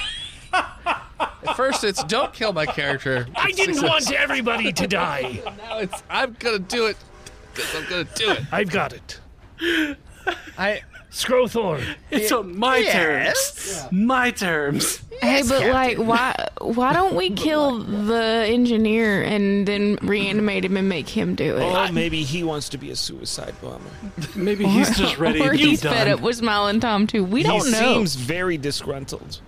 At first, it's don't kill my character. I didn't want everybody to die. Now it's I'm gonna do it because I'm gonna do it. I've got it. I Scrothor. It's on my terms. My terms. Hey, but like, why don't we kill the engineer and then reanimate him and make him do it? Oh, maybe he wants to be a suicide bomber. Maybe he's just ready or to be he's fed done. up with Smile and Tom too. We He don't know. seems very disgruntled.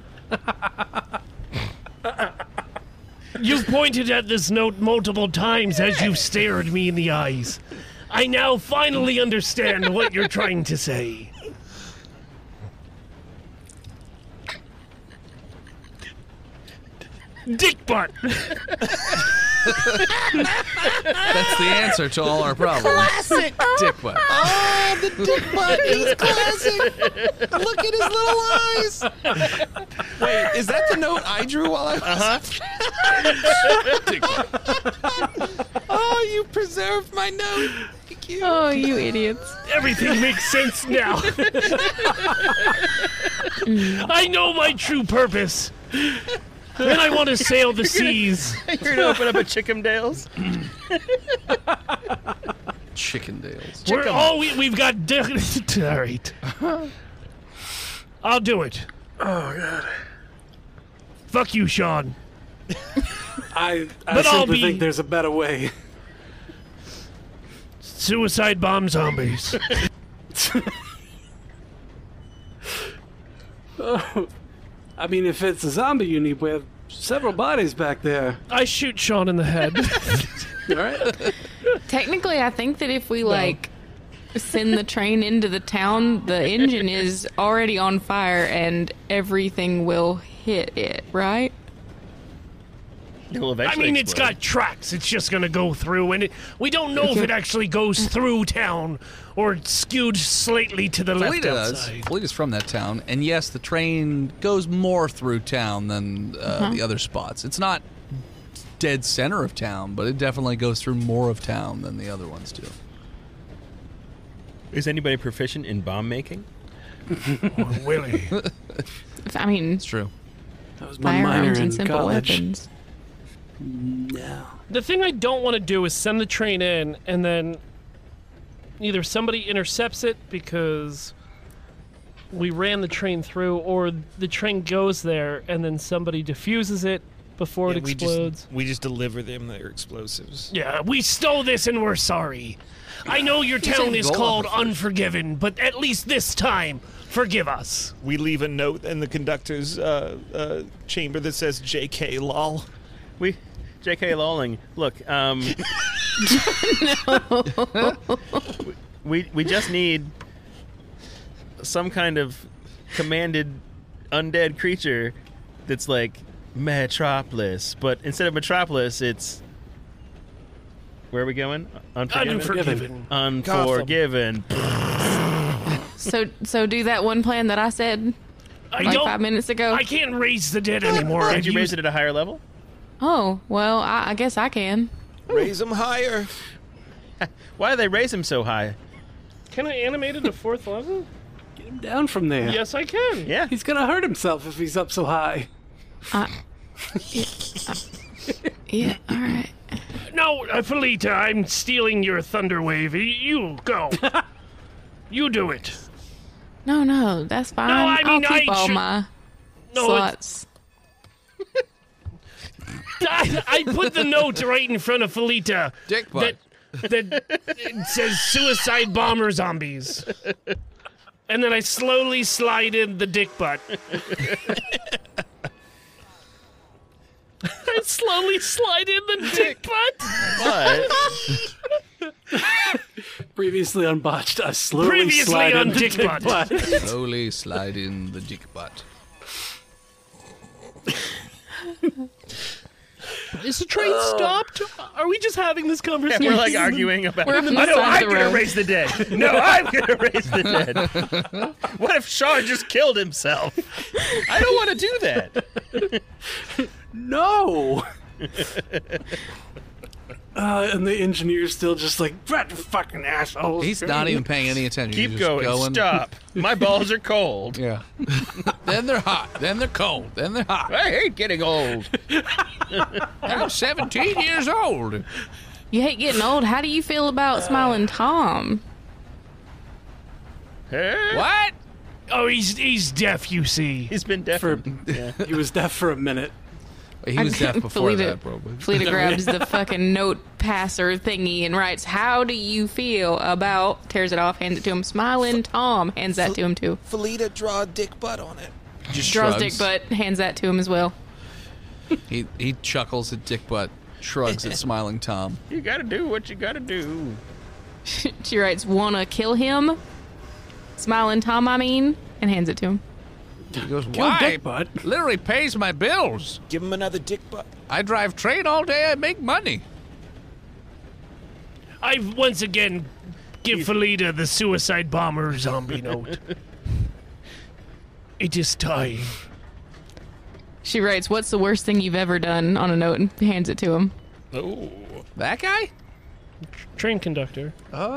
You've pointed at this note multiple times as you've stared me in the eyes. I now finally understand what you're trying to say. Dick butt. That's the answer to all our problems. Classic. Dick butt. Oh, the dick butt is classic. Look at his little eyes. Wait, is that the note I drew while I was? Dick butt. Oh, you preserved my note. Thank you. Oh, you idiots. Everything makes sense now. I know my true purpose. And I want to sail the seas. You're gonna open up a Chickendales? Chickendales. We've got. All right. I'll do it. Oh god. Fuck you, Sean. I But I'll simply be- think there's a better way. Suicide bomb zombies. I mean, if it's a zombie unit, we have several bodies back there. I shoot Sean in the head. All right. Technically, I think that if we send the train into the town, the engine is already on fire and everything will hit it, right? It'll I eventually mean, it's explode. got tracks. It's just gonna go through, and we don't know if it actually goes through town or it's skewed slightly to the left Felita does. outside. Felita's from that town, and yes, the train goes more through town than the other spots. It's not dead center of town, but it definitely goes through more of town than the other ones do. Is anybody proficient in bomb making? Willie. I mean, It's true. That was my minor firearms in and simple college. weapons. No. The thing I don't want to do is send the train in and then either somebody intercepts it because we ran the train through, or the train goes there and then somebody defuses it before it explodes. We just deliver them their explosives. Yeah, we stole this and we're sorry. I know your town is go called off the first. Unforgiven, but at least this time, forgive us. We leave a note in the conductor's chamber that says "J.K. lol." J.K. Lolling. Look, we just need some kind of commanded undead creature that's like Metropolis, but instead of Metropolis, it's where are we going? Unforgiven. Unforgiven. So do that one plan that I said I like don't. 5 minutes ago. I can't raise the dead anymore. Did you raise it at a higher level? Oh, well, I guess I can. Raise them higher. Why do they raise him so high? Can I animate it to 4th level? Get him down from there. Yes, I can. Yeah. He's gonna hurt himself if he's up so high. Yeah, all right. No, Felita, I'm stealing your thunder wave. You go. You do it. No, that's fine. I mean, I'll keep I all should- my No, slots. I put the note right in front of Felita. Dick butt. That it says suicide bomber zombies. And then I slowly slide in the dick butt. I slowly slide in the dick butt. But Previously unbotched, I slowly Previously slide on in the dick dick butt. Slowly slide in the dick butt. Is the train stopped? Are we just having this conversation? we're like arguing about. We're on the I know side I'm of the gonna road. raise the dead. No, I'm gonna raise the dead. What if Sean just killed himself? I don't want to do that. No! And the engineer's still just like, "Brat fucking assholes." He's not even paying any attention. Keep He's just going. Stop. My balls are cold. Yeah. Then they're hot. Then they're cold. Then they're hot. I hate getting old. I'm 17 years old. You hate getting old. How do you feel about Smiling Tom? What? Oh, he's deaf, you see. He's been deaf. Yeah. He was deaf for a minute. He was deaf before Felita- that, probably. Felita grabs the fucking note passer thingy and writes, "How do you feel about?" Tears it off, hands it to him. Smiling Tom hands that to him too. Felita, draw a dick butt on it. Just Draws shrugs. dick butt, hands that to him as well. He chuckles at dick butt, shrugs at smiling Tom. You gotta do what you gotta do. She writes, "Wanna kill him?" Smiling Tom, I mean, and hands it to him. He goes, Kill why? Dick Butt. Literally pays my bills. Give him another dick butt. I drive train all day. I make money. I once again give Felida the suicide bomber zombie note. It is time. She writes, "What's the worst thing you've ever done?" on a note and hands it to him. Oh. That guy? Train conductor.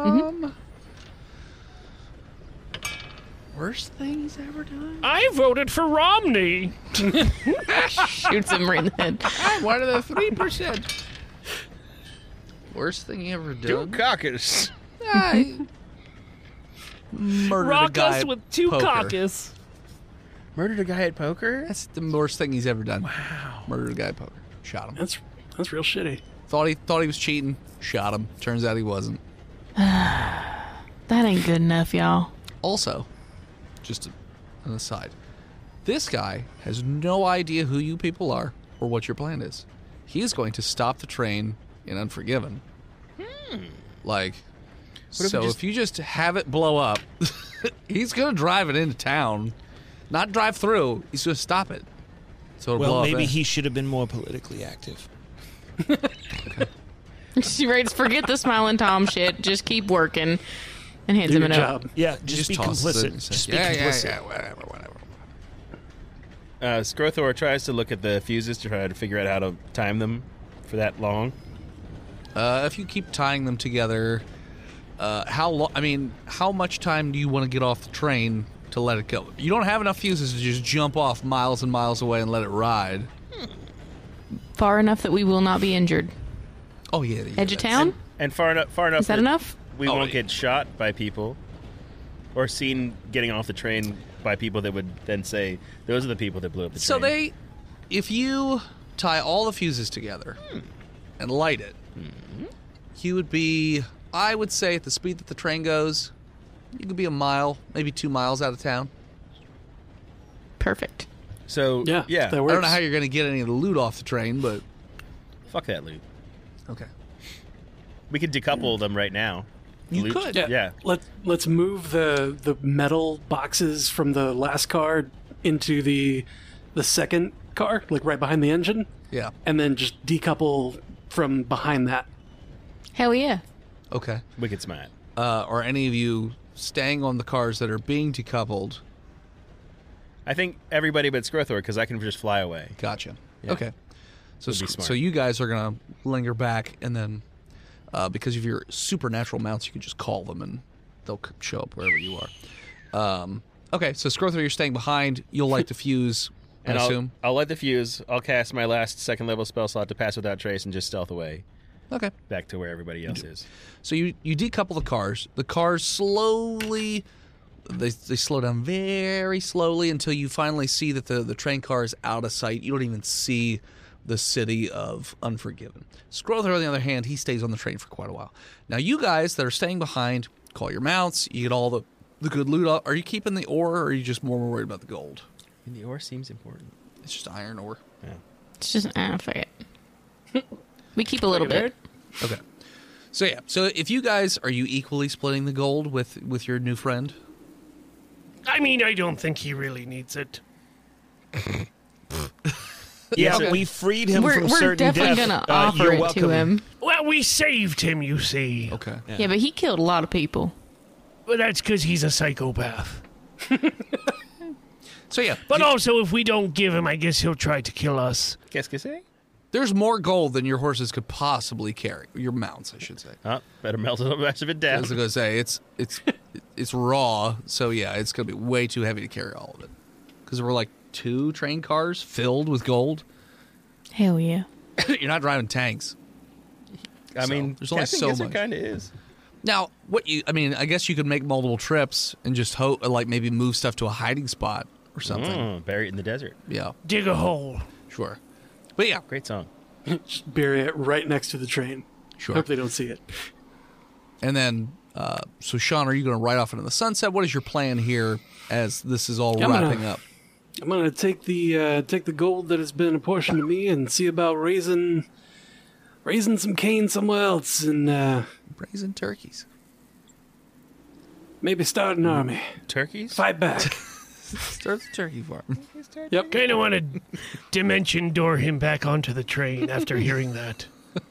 Worst thing he's ever done? I voted for Romney. Shoots him right in the head. I'm one of the 3%. Worst thing he ever Two done? cockers. I murdered a guy Rock us at with two poker. caucus. Murdered a guy at poker? That's the worst thing he's ever done. Wow. Murdered a guy at poker. Shot him. That's real shitty. Thought he was cheating. Shot him. Turns out he wasn't. That ain't good enough, y'all. Also, just an aside, this guy has no idea who you people are or what your plan is. He is going to stop the train in Unforgiven. Like, so if you just have it blow up, he's going to drive it into town. Not drive through. He's going to stop it. So it'll blow Well, up maybe in. he should have been more politically active. She writes, "Forget the Smiling Tom shit. Just keep working." And hands Do him your a note. job. Yeah, He just be tosses it complicit. and says, Just be yeah, complicit. yeah, whatever. Skrothor tries to look at the fuses to try to figure out how to time them for that long. If you keep tying them together, how much time do you want to get off the train to let it go? You don't have enough fuses to just jump off miles and miles away and let it ride. Far enough that we will not be injured. Oh yeah, Edge of town? And far enough Is that enough? we Oh, won't yeah. get shot by people or seen getting off the train by people that would then say, those are the people that blew up the So train. if you tie all the fuses together and light it, you would be, I would say, at the speed that the train goes, you could be a mile, maybe 2 miles out of town. Perfect. So, Yeah, that I works. don't know how you're going to get any of the loot off the train, but fuck that loot. okay. We could decouple them right now. You Loot. could. Yeah. Let's move the metal boxes from the last car into the second car, like right behind the engine, Yeah. and then just decouple from behind that. Hell yeah. Okay. Wicked smart. Are any of you staying on the cars that are being decoupled? I think everybody but Skrothor, because I can just fly away. Gotcha. Yeah. Okay. So, Would be smart. so you guys are going to linger back, and then because of your supernatural mounts, you can just call them, and they'll show up wherever you are. Okay, so Skrothor, you're staying behind. You'll light the fuse, I And assume. I'll light the fuse. I'll cast my last second level spell slot to pass without trace and just stealth away Okay. back to where everybody else is. So you decouple the cars. The cars slowly, they slow down very slowly until you finally see that the train car is out of sight. You don't even see the city of Unforgiven. Skrothor, on the other hand, he stays on the train for quite a while. Now, you guys that are staying behind, call your mounts. You get all the good loot up. Are you keeping the ore, or are you just more worried about the gold? And the ore seems important. It's just iron ore. It's just, fuck it. We keep a little bit. Okay. So yeah. So if you guys, are you equally splitting the gold with your new friend? I mean, I don't think he really needs it. Yeah, Okay. we freed him We're from certain definitely death. gonna offer you're it welcome. to him. Well, we saved him, you see. Okay. Yeah, but he killed a lot of people. Well, that's because he's a psychopath. So yeah. But also, if we don't give him, I guess he'll try to kill us. Qu'est-ce que c'est? There's more gold than your horses could possibly carry. Your mounts, I should say. Oh, better melt the rest of it I down. was gonna say it's raw, so yeah, it's gonna be way too heavy to carry all of it. Because we're like 2 train cars filled with gold. Hell yeah. You're not driving tanks. I mean, there's only Captain so Gisser much. kind of is. Now, I guess you could make multiple trips and just hope, like maybe move stuff to a hiding spot or something. Bury it in the desert. Yeah, Dig a hole. sure. But yeah, Great song. Just bury it right next to the train. sure. Hope they don't see it. And then, so Sean, are you going to ride off into the sunset? What is your plan here as this is all I'm gonna- wrapping up? I'm gonna take the gold that has been apportioned to me and see about raising some cane somewhere else. And Brazen turkeys. Maybe start an army. Turkeys? Fight back. Start the turkey farm. Yep. Kind of want to dimension door him back onto the train after hearing that.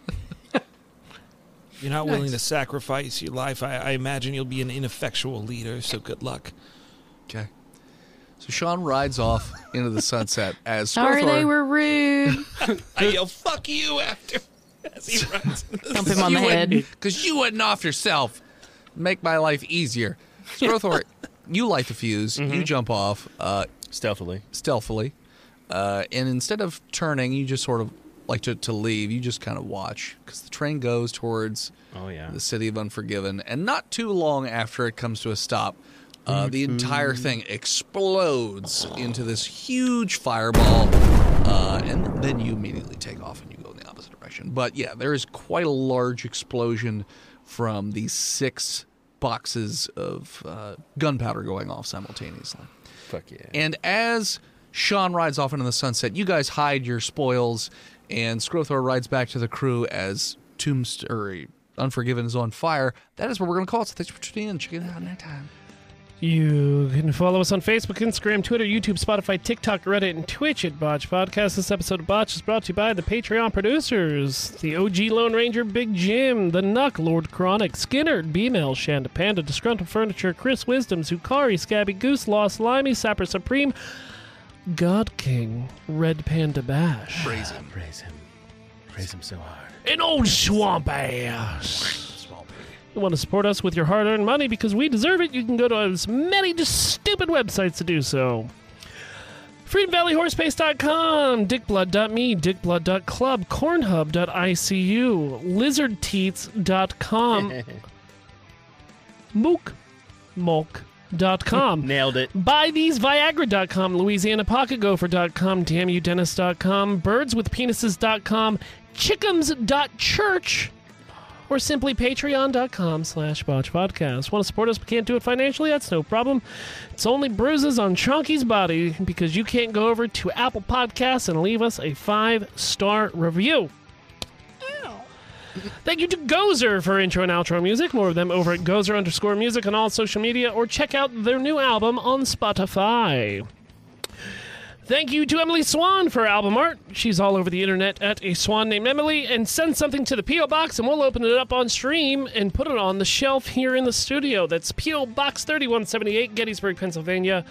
You're not willing to sacrifice your life. I imagine you'll be an ineffectual leader, so good luck. Okay. So Sean rides off into the sunset as Sorry they were rude. I yell, fuck you, after as he runs. Thump him on the head. Because you went off yourself. Make my life easier. Skrothor, you light the fuse. You jump off Stealthily. and instead of turning, you just sort of like to leave. You just kind of watch because the train goes towards the city of Unforgiven, and not too long after it comes to a stop, the entire thing explodes into this huge fireball, and then you immediately take off and you go in the opposite direction. But yeah, there is quite a large explosion from these 6 boxes of gunpowder going off simultaneously. Fuck yeah. And as Sean rides off into the sunset, you guys hide your spoils, and Skrothor rides back to the crew as Unforgiven is on fire. That is what we're going to call it. So thanks for tuning in. Check it out next time. You can follow us on Facebook, Instagram, Twitter, YouTube, Spotify, TikTok, Reddit, and Twitch at Botch Podcast. This episode of Botch is brought to you by the Patreon producers, the OG Lone Ranger, Big Jim, the Nuck, Lord Chronic, Skinner, B-Mail, Shanda Panda, Disgruntled Furniture, Chris Wisdom, Zukari, Scabby Goose, Lost Limey, Sapper Supreme, God King, Red Panda Bash. Praise him. Praise him so hard. An old swamp ass. You want to support us with your hard-earned money because we deserve it? You can go to as many just stupid websites to do so. FreedomValleyHorsepace.com, DickBlood.me, DickBlood.club, Cornhub.icu, LizardTeats.com, MookMolk.com. Nailed it. BuyTheseViagra.com, LouisianaPocketGopher.com, DamnYouDennis.com, BirdsWithPenises.com, Chickums.church, or simply patreon.com/botchpodcast. Want to support us but can't do it financially? That's no problem. It's only bruises on Chonky's body because you can't go over to Apple Podcasts and leave us a 5-star review. Thank you to Gozer for intro and outro music. More of them over at Gozer_music on all social media, or check out their new album on Spotify. Thank you to Emily Swan for album art. She's all over the internet at a swan named Emily. And send something to the P.O. Box and we'll open it up on stream and put it on the shelf here in the studio. That's P.O. Box 3178, Gettysburg, Pennsylvania,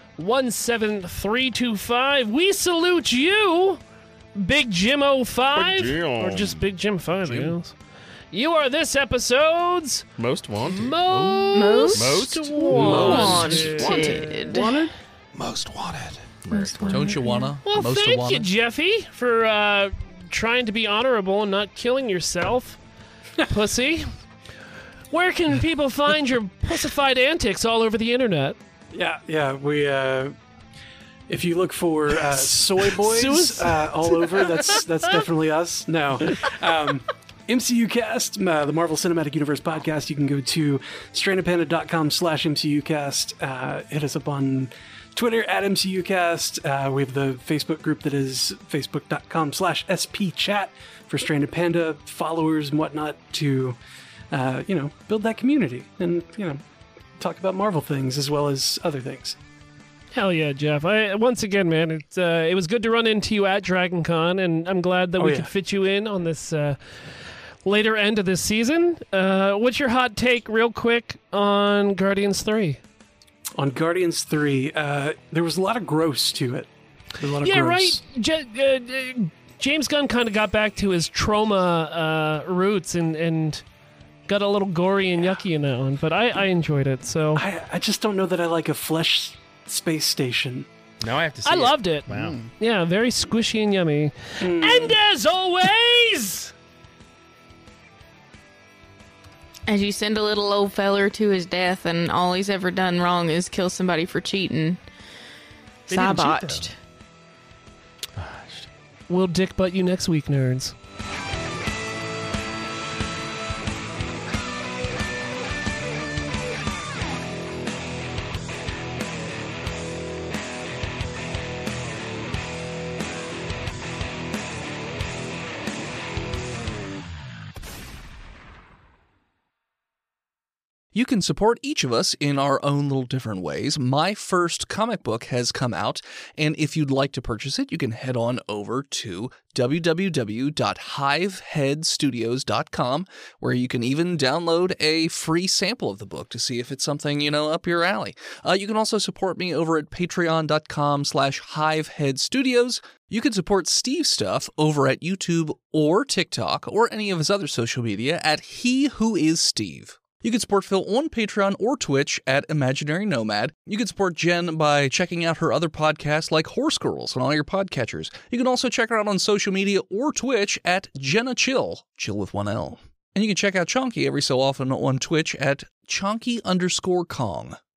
17325. We salute you, Big Jim 05. Big Jim. Or just Big Jim 5, I guess. You are this episode's Most wanted. Most Wanted. Most wanted. Don't you wanna? Well, Most thank wanna? you, Jeffy, for trying to be honorable and not killing yourself, pussy. Where can people find your pussified antics all over the internet? Yeah. We if you look for soy boys all over, that's definitely us. No. MCU Cast, the Marvel Cinematic Universe podcast. You can go to strandedpanda.com/MCUcast. Hit us up on Twitter at MCUcast. We have the Facebook group that is facebook.com/SPChat for Stranded Panda followers and whatnot to, build that community and, talk about Marvel things as well as other things. Hell yeah, Jeff. Once again, man, it was good to run into you at DragonCon, and I'm glad that we could fit you in on this later end of this season. What's your hot take, real quick, on Guardians 3? On Guardians 3, there was a lot of gross to it. There was a lot of gross. Right. James Gunn kind of got back to his trauma roots and got a little gory and yucky in that one, but I enjoyed it. So I just don't know that I like a flesh space station. Now I have to see I loved it. Wow. Yeah, very squishy and yummy. And as always, As you send a little old feller to his death, and all he's ever done wrong is kill somebody for cheating. They didn't cheat, Botched. we'll dick butt you next week, nerds. You can support each of us in our own little different ways. My first comic book has come out, and if you'd like to purchase it, you can head on over to www.hiveheadstudios.com, where you can even download a free sample of the book to see if it's something, up your alley. You can also support me over at patreon.com/hiveheadstudios. You can support Steve's stuff over at YouTube or TikTok or any of his other social media at He Who Is Steve. You can support Phil on Patreon or Twitch at Imaginary Nomad. You can support Jen by checking out her other podcasts like Horse Girls on all your podcatchers. You can also check her out on social media or Twitch at Jenna Chill with one L. And you can check out Chonky every so often on Twitch at Chonky_Kong.